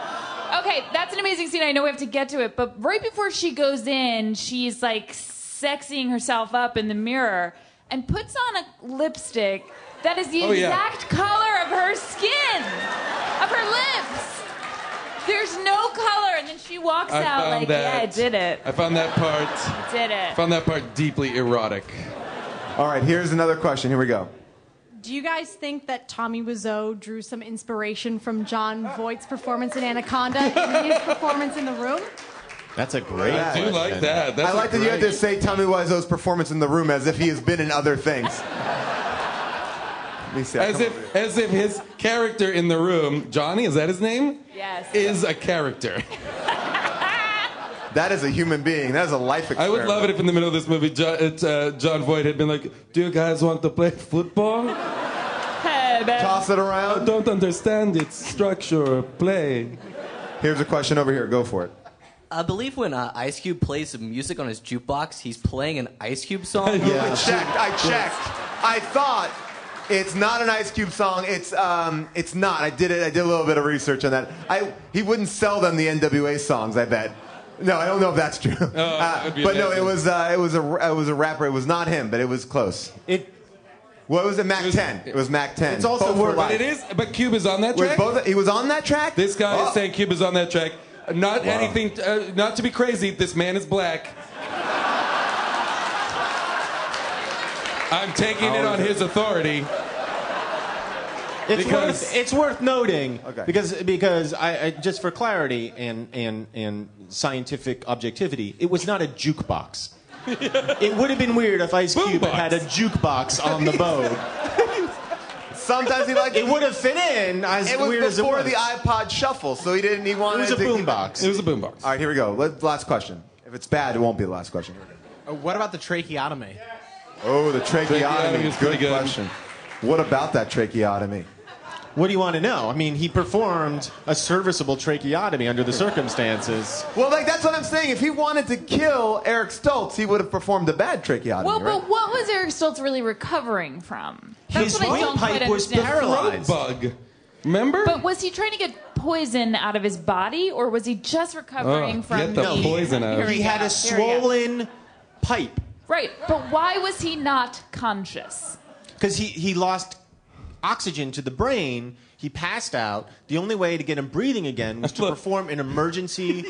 Okay, that's an amazing scene. I know we have to get to it, but right before she goes in, she's like sexying herself up in the mirror and puts on a lipstick that is the Oh, yeah. exact color of her skin, of her lips. There's no color, and then she walks I out found like, that, yeah, I did it. I found that part. I did I it. found that part deeply erotic. All right, here's another question. Here we go. Do you guys think that Tommy Wiseau drew some inspiration from John Voight's performance in Anaconda in his performance in The Room? That's a great I do like that. That's I like a that you had great- to say Tommy Wiseau's performance in The Room as if he has been in other things. Let me see. I'll As come if, over here. as if his character in the room, Johnny, is that his name? Yes. Is a character. That is a human being. That is a life I experiment. would love it if in the middle of this movie, John, it, uh, John Voight had been like, "Do you guys want to play football? Hey, babe. Toss it I around. don't understand its structure. Play." Here's a question over here. Go for it. I believe when uh, Ice Cube plays some music on his jukebox, he's playing an Ice Cube song. I checked. I checked. I thought it's not an Ice Cube song. It's um, it's not. I did it. I did a little bit of research on that. I he wouldn't sell them the N W A songs. I bet. No, I don't know if that's true. Oh, that'd be but no, it amazing. was uh, it was a it was a rapper. It was not him, but it was close. It. What was it? Mac ten. It was Mac ten. It's also Both were worth- live. But it is. But Cube is on that Was track. both, he was on that track. This guy Oh. is saying Cube is on that track. Not anything. Uh, not to be crazy. This man is black. I'm taking it on his authority. It's Because- worth it's worth noting Okay. because because I, I just for clarity and and and scientific objectivity, it was not a jukebox. It would have been weird if Ice Cube Boombox. had a jukebox on the boat. Sometimes he liked It would have fit in as It was weird as it before was. the iPod Shuffle, so he didn't. He It wanted was a to boombox. It was a boombox. All right, here we go. Let, last question. If it's bad, it won't be the last question. Uh, what about the tracheotomy? Oh, the tracheotomy. Tracheotomy is Good pretty good. question. What about that tracheotomy? What do you want to know? I mean, he performed a serviceable tracheotomy under the circumstances. Well, like that's what I'm saying. If he wanted to kill Eric Stoltz, he would have performed a bad tracheotomy, Well, right? but what was Eric Stoltz really recovering from? That's His what I don't quite windpipe was understand. paralyzed. Throat bug. Remember? But was he trying to get poison out of his body, or was he just recovering Oh, from get the the poison out. Here we He had go. a Here we go. swollen pipe Right, but why was he not conscious? because he, he lost oxygen to the brain. He passed out. The only way to get him breathing again was to Look. perform an emergency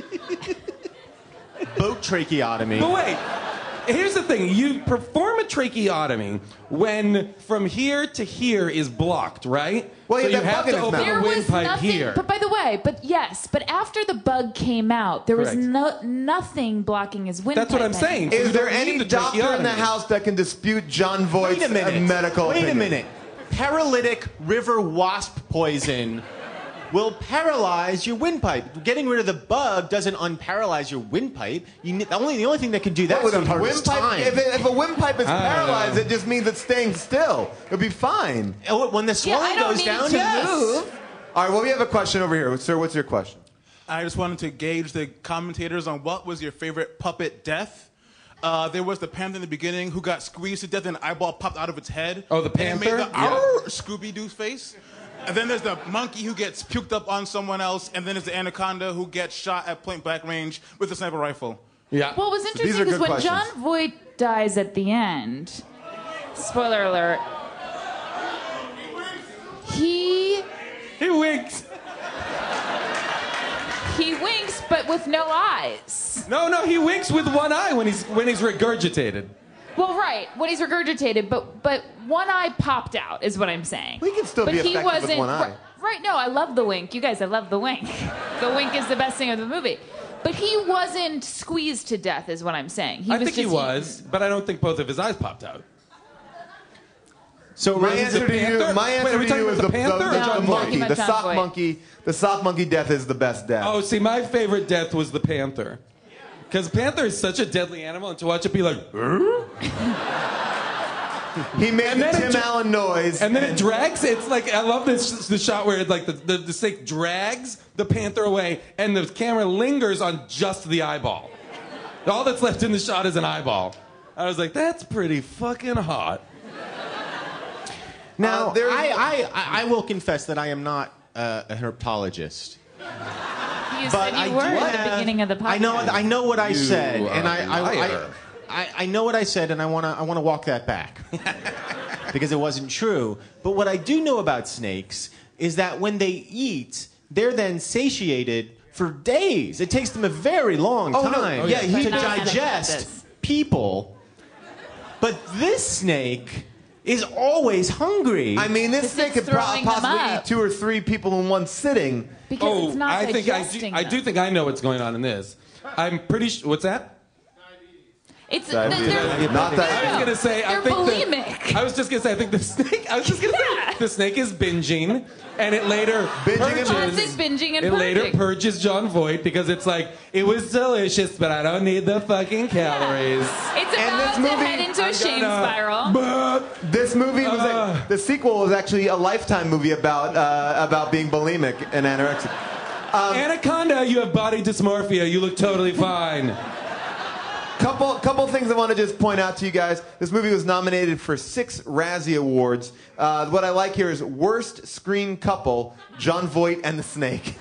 boat tracheotomy. But wait, here's the thing. You perform a tracheotomy when from here to here is blocked, right? Well, so he had you that have bug in to his open mouth. the There was windpipe nothing. here. But by the way, but yes, but after the bug came out, there was Correct. no nothing blocking his windpipe. That's what I'm saying. Is You there don't need any the doctor in the tracheotomy. house that can dispute John Voight's Wait a minute. uh, medical Wait opinion? a minute. Paralytic river wasp poison will paralyze your windpipe. Getting rid of the bug doesn't unparalyze your windpipe. You need, the only the only thing that can do that What, is with a harvest windpipe? time. If, it, if a windpipe is I don't paralyzed, know. it just means it's staying still. It'll be fine. Oh, when the Yeah, swelling I don't goes need down, to yes. move. All right, well, we have a question over here. Sir, what's your question? I just wanted to gauge the commentators on what was your favorite puppet death. Uh, there was the panther in the beginning who got squeezed to death and an eyeball popped out of its head. Oh, the And it made panther? the Yeah. "Arr!" Scooby-Doo face. And then there's the monkey who gets puked up on someone else. And then there's the anaconda who gets shot at point blank range with a sniper rifle. Yeah. What was these interesting are is good when questions. John Voight dies at the end. Spoiler alert. He He winks. he winks, but with no eyes. No, no, he winks with one eye when he's when he's regurgitated. Well, right, when he's regurgitated, but but one eye popped out is what I'm saying. We can still but be he effective with wasn't, one eye. Right, no, I love the wink. You guys, I love the wink. The wink is the best thing of the movie. But he wasn't squeezed to death, is what I'm saying. He I was think he just was, but I don't think both of his eyes popped out. So My Rose- answer to you, panther? my Wait, are answer we to talking you is about the, the the, panther or the, John the Voight? monkey. Talking The about John sock Voight. monkey. The sock monkey death is the best death. Oh, see, my favorite death was the panther. Because panther is such a deadly animal, and to watch it be like, "Arr?" He made And the then it Tim dra- Allen noise. and then it drags. It's like, I love this the shot where it, like the, the, the snake drags the panther away, and the camera lingers on just the eyeball. All that's left in the shot is an eyeball. I was like, that's pretty fucking hot. Now, Uh, there is- I, I, I I will confess that I am not uh, a herpetologist. He you But said I you were do at the have- beginning of the podcast. I know. I know what I You said, are and I, a I, I, liar. I, I know what I said, and I want to. I want to walk that back because it wasn't true. But what I do know about snakes is that when they eat, they're then satiated for days. It takes them a very long Oh, no. time Oh, yeah, he- to But not digest anacondas. people. But this snake is always hungry. I mean, this Because snake it's could pro- throwing them possibly up. eat two or three people in one sitting. Because Oh, it's not I think I do, digesting I them. do think I know what's going on in this. I'm pretty sure. What's that? It's Diabetes. they're, Not that- I was gonna say. I They're think bulimic. The, I was just gonna say. I think the snake. I was just gonna Yeah. say the snake is binging, and it later Binging and purges. Classic binging and it later purging. purges John Voight because it's like it was delicious, but I don't need the fucking calories. It's And about this to movie- head into a I'm shame gonna- spiral. But This movie was Uh. a, the sequel was actually a Lifetime movie about uh, about being bulimic and anorexic. Anaconda, you have body dysmorphia. You look totally fine. Couple couple things I want to just point out to you guys. This movie was nominated for six Razzie Awards. Uh, what I like here is worst screen couple: John Voight and the Snake.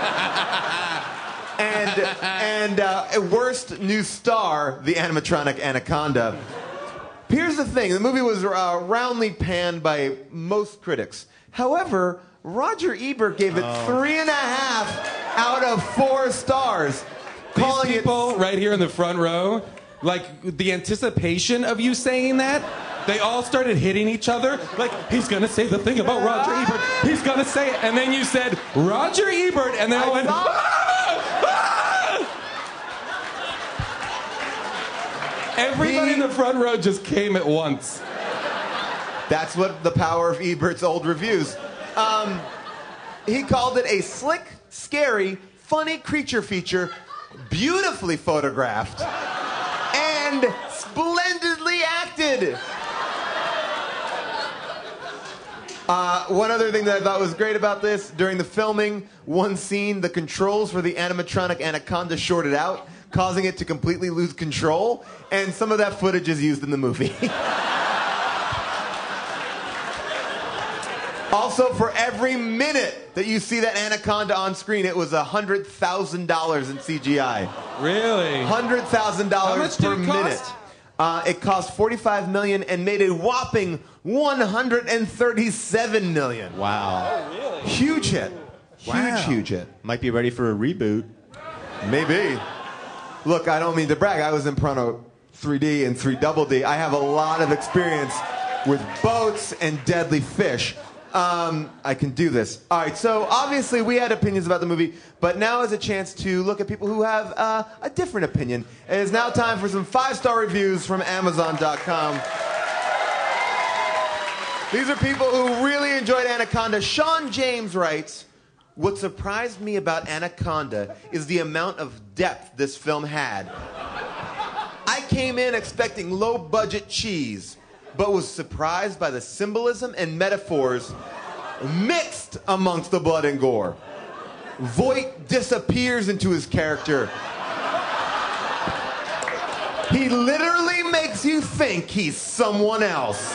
and and uh, worst new star: the animatronic Anaconda. Here's the thing: the movie was uh, roundly panned by most critics. However, Roger Ebert gave it three and a half out of four stars, calling These it. people right here in the front row, like the anticipation of you saying that, they all started hitting each other. Like, he's gonna say the thing about Roger Ebert. He's gonna say it. And then you said, Roger Ebert, and they all went, saw- "Ah! Ah!" Everybody He- in the front row just came at once. That's what the power of Ebert's old reviews. Um, he called it a slick, scary, funny creature feature, beautifully photographed, and splendidly acted. Uh, one other thing that I thought was great about this, during the filming, one scene, the controls for the animatronic Anaconda shorted out, causing it to completely lose control, and some of that footage is used in the movie. Also, for every minute that you see that Anaconda on screen, it was one hundred thousand dollars in C G I. Really? one hundred thousand How dollars much did per it cost? minute. Uh, it cost forty-five million dollars and made a whopping one hundred thirty-seven million dollars. wow. Really? Huge hit. Wow. Huge, huge hit. Might be ready for a reboot. Maybe. Look, I don't mean to brag. I was in Prono three D and three Double D. I have a lot of experience with boats and deadly fish. Um, I can do this. All right, so obviously we had opinions about the movie, but now is a chance to look at people who have uh, a different opinion. It is now time for some five-star reviews from Amazon dot com. These are people who really enjoyed Anaconda. Sean James writes, "What surprised me about Anaconda is the amount of depth this film had. I came in expecting low-budget cheese, but was surprised by the symbolism and metaphors mixed amongst the blood and gore. Voight disappears into his character. He literally makes you think he's someone else.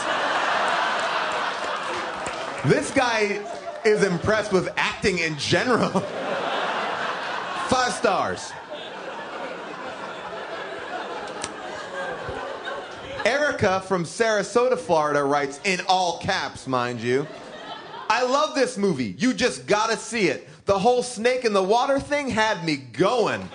This guy is impressed with acting in general." Five stars. Erica from Sarasota, Florida writes, in all caps, mind you, "I love this movie. You just gotta see it. The whole snake in the water thing had me going."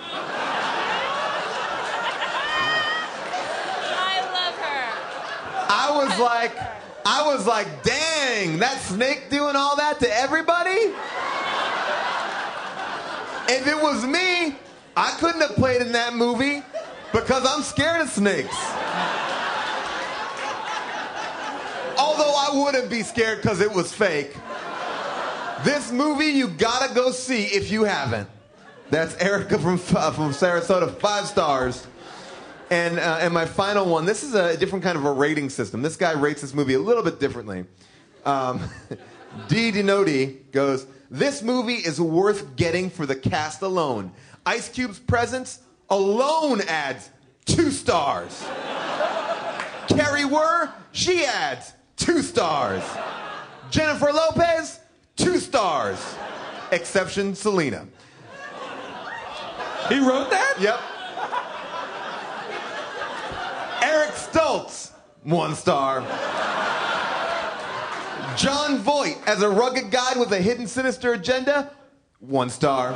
I love her. I was like, I was like, dang, that snake doing all that to everybody? If it was me, I couldn't have played in that movie because I'm scared of snakes. Although I wouldn't be scared because it was fake. This movie you gotta go see if you haven't. That's Erica from uh, from Sarasota, five stars. And uh, and my final one. This is a different kind of a rating system. This guy rates this movie a little bit differently. Um, D. Dinoti goes, "This movie is worth getting for the cast alone. Ice Cube's presence alone adds two stars. Carrie Wurr, she adds two stars. Jennifer Lopez, two stars. Exception Selena. He wrote that? Yep. Eric Stoltz, one star. John Voight as a rugged guide with a hidden sinister agenda, one star.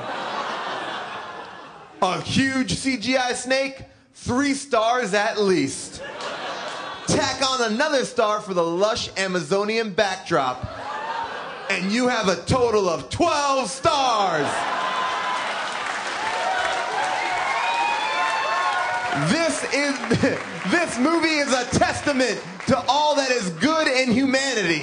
A huge C G I snake, three stars at least. Tack on another star for the lush Amazonian backdrop, and you have a total of twelve stars. This is this movie is a testament to all that is good in humanity.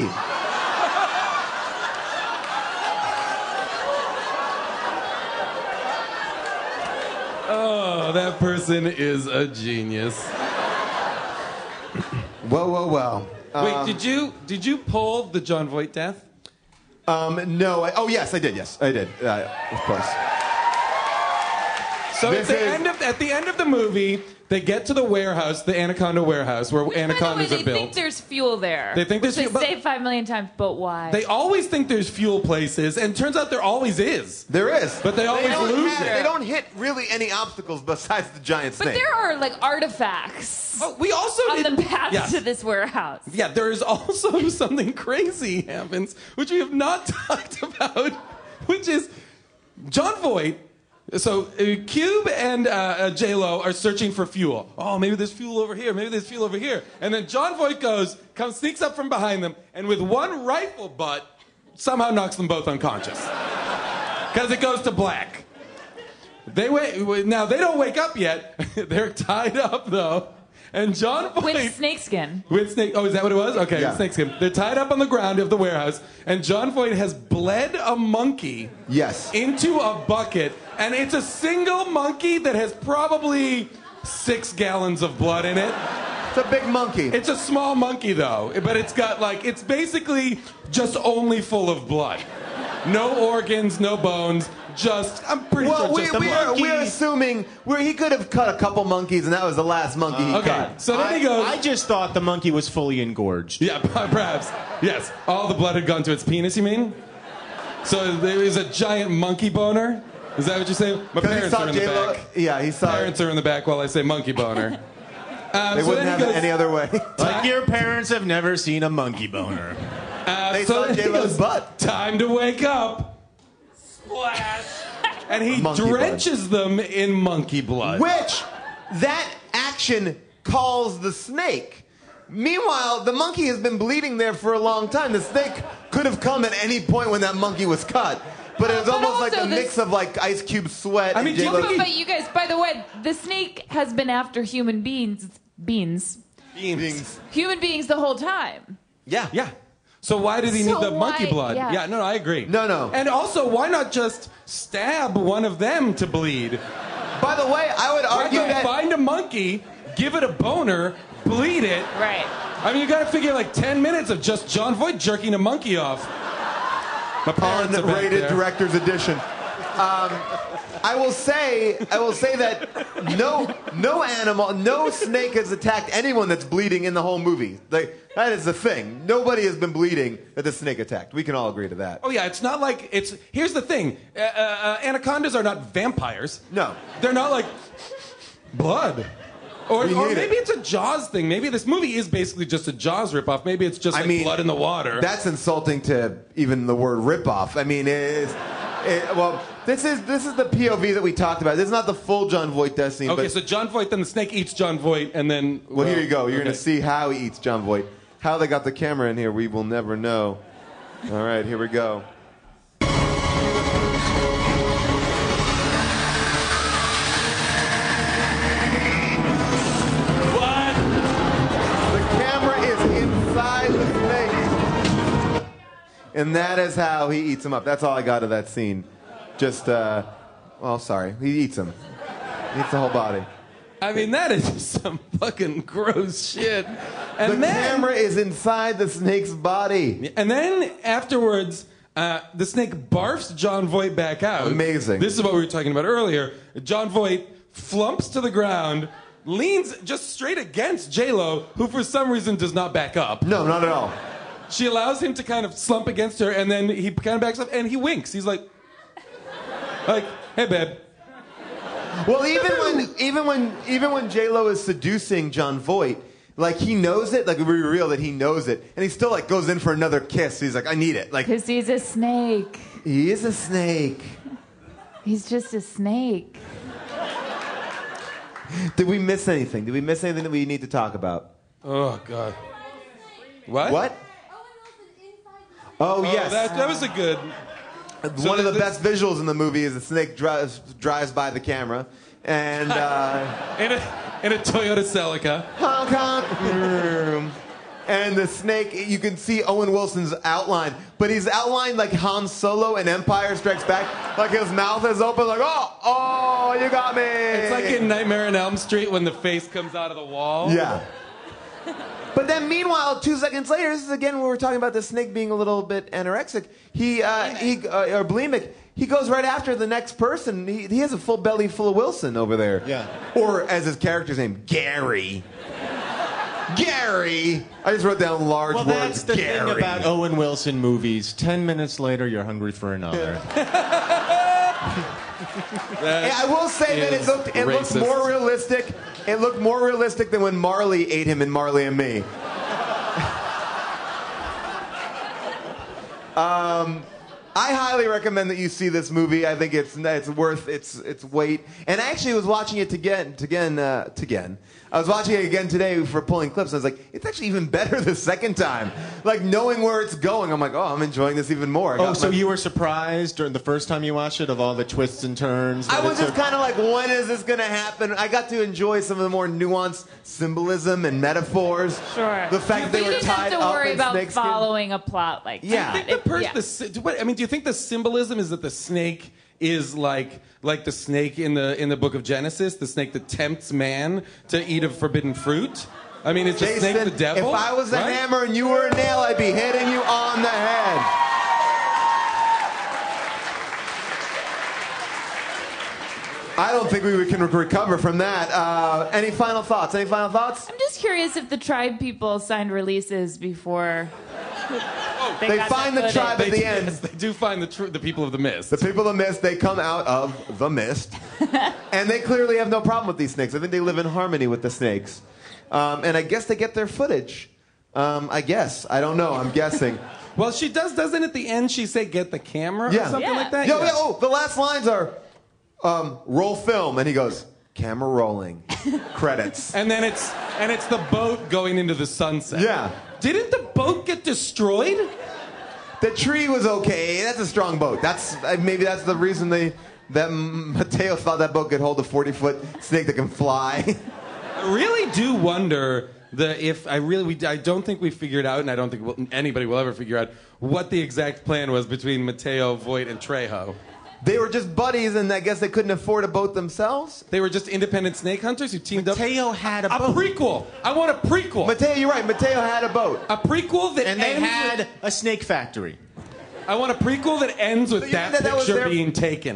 Oh, that person is a genius. Well, well, well. Wait, Um, did you did you pull the John Voight death? Um, no. I, oh, yes, I did. Yes, I did. Uh, of course. So at This the, is- end of, at the end of the movie, they get to the warehouse, the Anaconda warehouse, where By the way, anacondas they are built. think there's fuel there. They think there's which fuel, They but- say five million times, but why? They always think there's fuel places, and turns out there always is. There is. But they always don't lose have- it. They don't hit really any obstacles besides the giant but snake. there are like artifacts Oh, we also on did- the path Yes. to this warehouse. Yeah, there is also something crazy happens, which we have not talked about, which is John Voight. So uh, Cube and uh, uh, J Lo are searching for fuel. Oh, maybe there's fuel over here. Maybe there's fuel over here. And then John Voight goes, comes, sneaks up from behind them, and with one rifle butt, somehow knocks them both unconscious. Because it goes to black. They wait. Now they don't wake up yet. They're tied up though. And John Voight With snakeskin. with snake. Oh, is that what it was? Okay, Yeah. snakeskin. They're tied up on the ground of the warehouse, and John Voight has bled a monkey Yes. into a bucket, and it's a single monkey that has probably six gallons of blood in it. It's a big monkey. It's a small monkey though, but it's got like it's basically just only full of blood. No organs, no bones. Just I'm pretty well, sure we, just a we are, monkey. we're assuming where he could have cut a couple monkeys, and that was the last monkey he okay, cut. so then I, he goes. I just thought the monkey was fully engorged. Yeah, perhaps. Yes. All the blood had gone to its penis, you mean? So there is a giant monkey boner? Is that what you're saying? My 'Cause he parents saw are in the J-Lo- back. Yeah, he saw. Parents are in the back while I say monkey boner. Um, They so wouldn't then have he it goes, any other way. Like your parents have never seen a monkey boner. uh, They so saw then he J-Lo's goes, butt. Time to wake up. Splash. And he Monkey blood. drenches them in monkey blood. Which that action calls the snake. Meanwhile, the monkey has been bleeding there for a long time. The snake could have come at any point when that monkey was cut. But it was But almost like also a this- mix of like Ice Cube sweat I and mean, do you J-Lo. think But, but you guys, by the way, the snake has been after human beings, beans, Beans. human beings the whole time. Yeah. Yeah. So why did he So need the monkey why- blood? yeah. no, no, I agree. No, no. And also, why not just stab one of them to bleed? By the way, I would Why argue not that find a monkey, give it a boner, bleed it? Right. I mean, you gotta figure like ten minutes of just John Voight jerking a monkey off. My parents are back unrated there. director's edition. Um, I will say, I will say that no, no animal, no snake has attacked anyone that's bleeding in the whole movie. Like that is the thing. Nobody has been bleeding that the snake attacked. We can all agree to that. Oh yeah, it's not like it's. Here's the thing: uh, uh, uh, anacondas are not vampires. No. They're not like blood. Or, We or need maybe it. it's a Jaws thing. Maybe this movie is basically just a Jaws ripoff. Maybe it's just I like mean, blood in the water. That's insulting to even the word ripoff. I mean, it is. It, well, this is this is the P O V that we talked about. This is not the full John Voight death scene. Okay, but, so John Voight, then the snake eats John Voight, and then. well, here you go. You're okay. going to see how he eats John Voight. How they got the camera in here, we will never know. All right, here we go. What? The camera is inside the snake. And that is how he eats him up. That's all I got of that scene. Just, uh, well, sorry. He eats him. He eats the whole body. I mean, that is some fucking gross shit. And the then, camera is inside the snake's body. And then afterwards, uh, the snake barfs John Voight back out. Amazing. This is what we were talking about earlier. John Voight flumps to the ground, leans just straight against J-Lo, who for some reason does not back up. No, not at all. She allows him to kind of slump against her, and then he kind of backs up, and he winks. He's like, like, hey, babe. Well, even when even when even when J Lo is seducing John Voight, like he knows it, like it would be real that he knows it, and he still like goes in for another kiss. He's like, I need it, like Because he's a snake. he is a snake. He's just a snake. Did we miss anything? Did we miss anything that we need to talk about? Oh God. What? What? Oh, Oh, yes. that, that was a good. So One of the the- best visuals in the movie is the snake drives drives by the camera, and uh, in a in a Toyota Celica. honk honk, and the snake. You can see Owen Wilson's outline, but he's outlined like Han Solo in Empire Strikes Back, like his mouth is open, like oh oh you got me. It's like in Nightmare on Elm Street when the face comes out of the wall. Yeah. But then, meanwhile, two seconds later, this is again when we're talking about the snake being a little bit anorexic. He, uh, he, uh, or bulimic. He goes right after the next person. He, he has a full belly full of Wilson over there. Yeah. Or as his character's name, Gary. Gary. I just wrote down large Well, words. that's the Gary. thing about Owen Wilson movies. Ten minutes later, you're hungry for another. And I will say that it looked it looked racist. more realistic. It looked more realistic than when Marley ate him in Marley and Me. um, I highly recommend that you see this movie. I think it's it's worth its its weight. And I actually was watching it again, again, uh, again. I was watching it again today for pulling clips. And I was like, it's actually even better the second time. Like knowing where it's going, I'm like, oh, I'm enjoying this even more. I Oh, got so my- you were surprised during the first time you watched it of all the twists and turns? I that was it just took? kind of like, when is this going to happen? I got to enjoy some of the more nuanced symbolism and metaphors. Sure. The fact that they you were didn't tied have to up worry in about snakeskin. following a plot like Yeah. that. I think the pers- yeah. the sy- what, I mean, do you think the symbolism is that the snake is like like the snake in the in the book of Genesis, the snake that tempts man to eat of forbidden fruit? I mean, is the Jason, snake the devil? if I was a right? hammer and you were a nail, I'd be hitting you on the head. I don't think we can recover from that. Uh, any final thoughts? Any final thoughts? I'm just curious if the tribe people signed releases before. they They got find that the tribe footage. at the do, end. yes, they do find the tr- the people of the mist. The people of the mist, they come out of the mist. And they clearly have no problem with these snakes. I think they live in harmony with the snakes. Um, and I guess they get their footage. Um, I guess. I don't know. I'm guessing. Well, she does, doesn't at the end she say, get the camera Yeah. or something Yeah. like that? Yo, yo, oh, the last lines are, um, roll film. And he goes, camera rolling. Credits. And then it's and it's the boat going into the sunset. Yeah. Didn't the boat get destroyed? The tree was okay. That's a strong boat. That's uh, maybe that's the reason they that Mateo thought that boat could hold a forty foot snake that can fly. I really do wonder the if I really we, I don't think we figured out, and I don't think we'll, anybody will ever figure out what the exact plan was between Mateo, Voight, and Trejo. They were just buddies, and I guess they couldn't afford a boat themselves. They were just independent snake hunters who teamed Mateo up. had a a boat. prequel. I want a prequel. Mateo, you're right. Mateo had a boat. a prequel that And they ends had with- a snake factory. I want a prequel that ends with So you that think that that was picture their- being taken.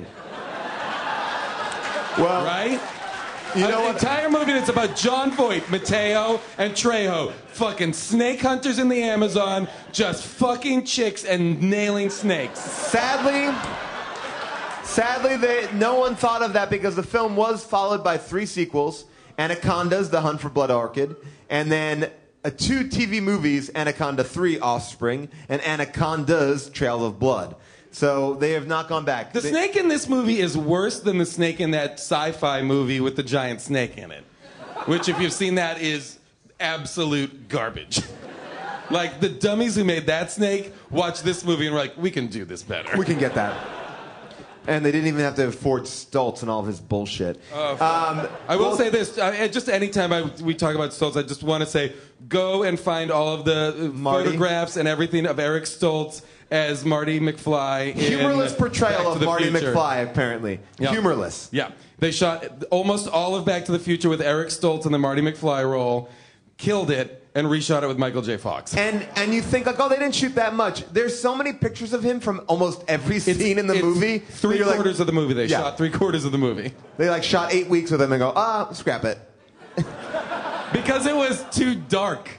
Well, Right? you know An what? entire movie that's about John Voight, Mateo, and Trejo. Fucking snake hunters in the Amazon, just fucking chicks and nailing snakes. Sadly, sadly, they, no one thought of that because the film was followed by three sequels: Anaconda's The Hunt for Blood Orchid, and then uh, two T V movies: Anaconda three, Offspring, and Anaconda's Trail of Blood. So they have not gone back. The They- snake in this movie is worse than the snake in that sci-fi movie with the giant snake in it. Which, if you've seen that, is absolute garbage. Like, the dummies who made that snake watch this movie and were like, we can do this better. We can get that. And they didn't even have to afford Stoltz and all of his bullshit. um, I will well, say this: uh, just anytime I, we talk about Stoltz, I just want to say, go and find all of the uh, Marty. photographs and everything of Eric Stoltz as Marty McFly. in humorless Back portrayal to of the Marty Future. McFly, apparently. Yeah. Humorless. Yeah, they shot almost all of Back to the Future with Eric Stoltz in the Marty McFly role, killed it, and reshot it with Michael J. Fox. And and you think like, oh, they didn't shoot that much. There's so many pictures of him from almost every scene in the It's movie. Three You're like- quarters of the movie. They Yeah. shot three quarters of the movie They like shot eight weeks with him and go, ah, scrap it. because it was too dark.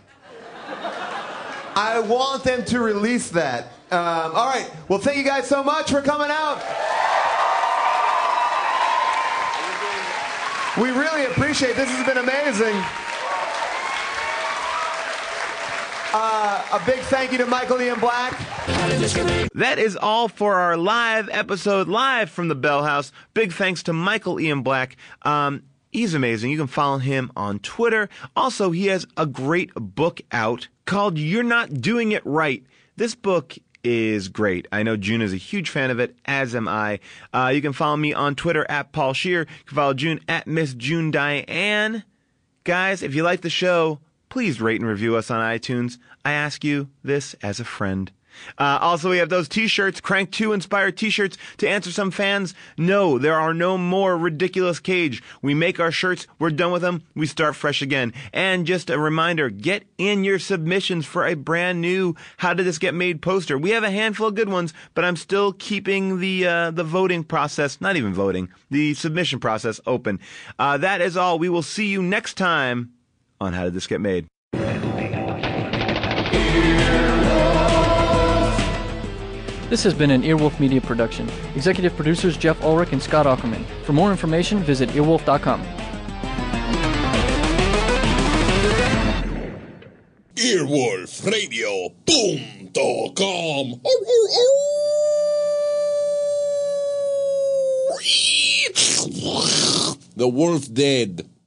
I want them to release that. Um, all right. Well, thank you guys so much for coming out. We really appreciate it. This has been amazing. Uh, a big thank you to Michael Ian Black. That is all for our live episode, live from the Bell House. Big thanks to Michael Ian Black. Um, he's amazing. You can follow him on Twitter. Also, he has a great book out called You're Not Doing It Right. This book is great. I know June is a huge fan of it, as am I. Uh, you can follow me on Twitter at Paul Scheer. You can follow June at Miss June Diane. Guys, if you like the show, please rate and review us on iTunes. I ask you this as a friend. Uh, also, we have those t-shirts, Crank two inspired t-shirts. To answer some fans, no, there are no more Ridiculous Cage. We make our shirts, we're done with them, we start fresh again. And just a reminder, get in your submissions for a brand new How Did This Get Made poster. We have a handful of good ones, but I'm still keeping the uh, the voting process, not even voting, the submission process open. Uh, that is all. We will see you next time on How Did This Get Made. This has been an Earwolf Media production. Executive producers Jeff Ulrich and Scott Ackerman. For more information, visit earwolf dot com. earwolf radio punto com. The wolf dead.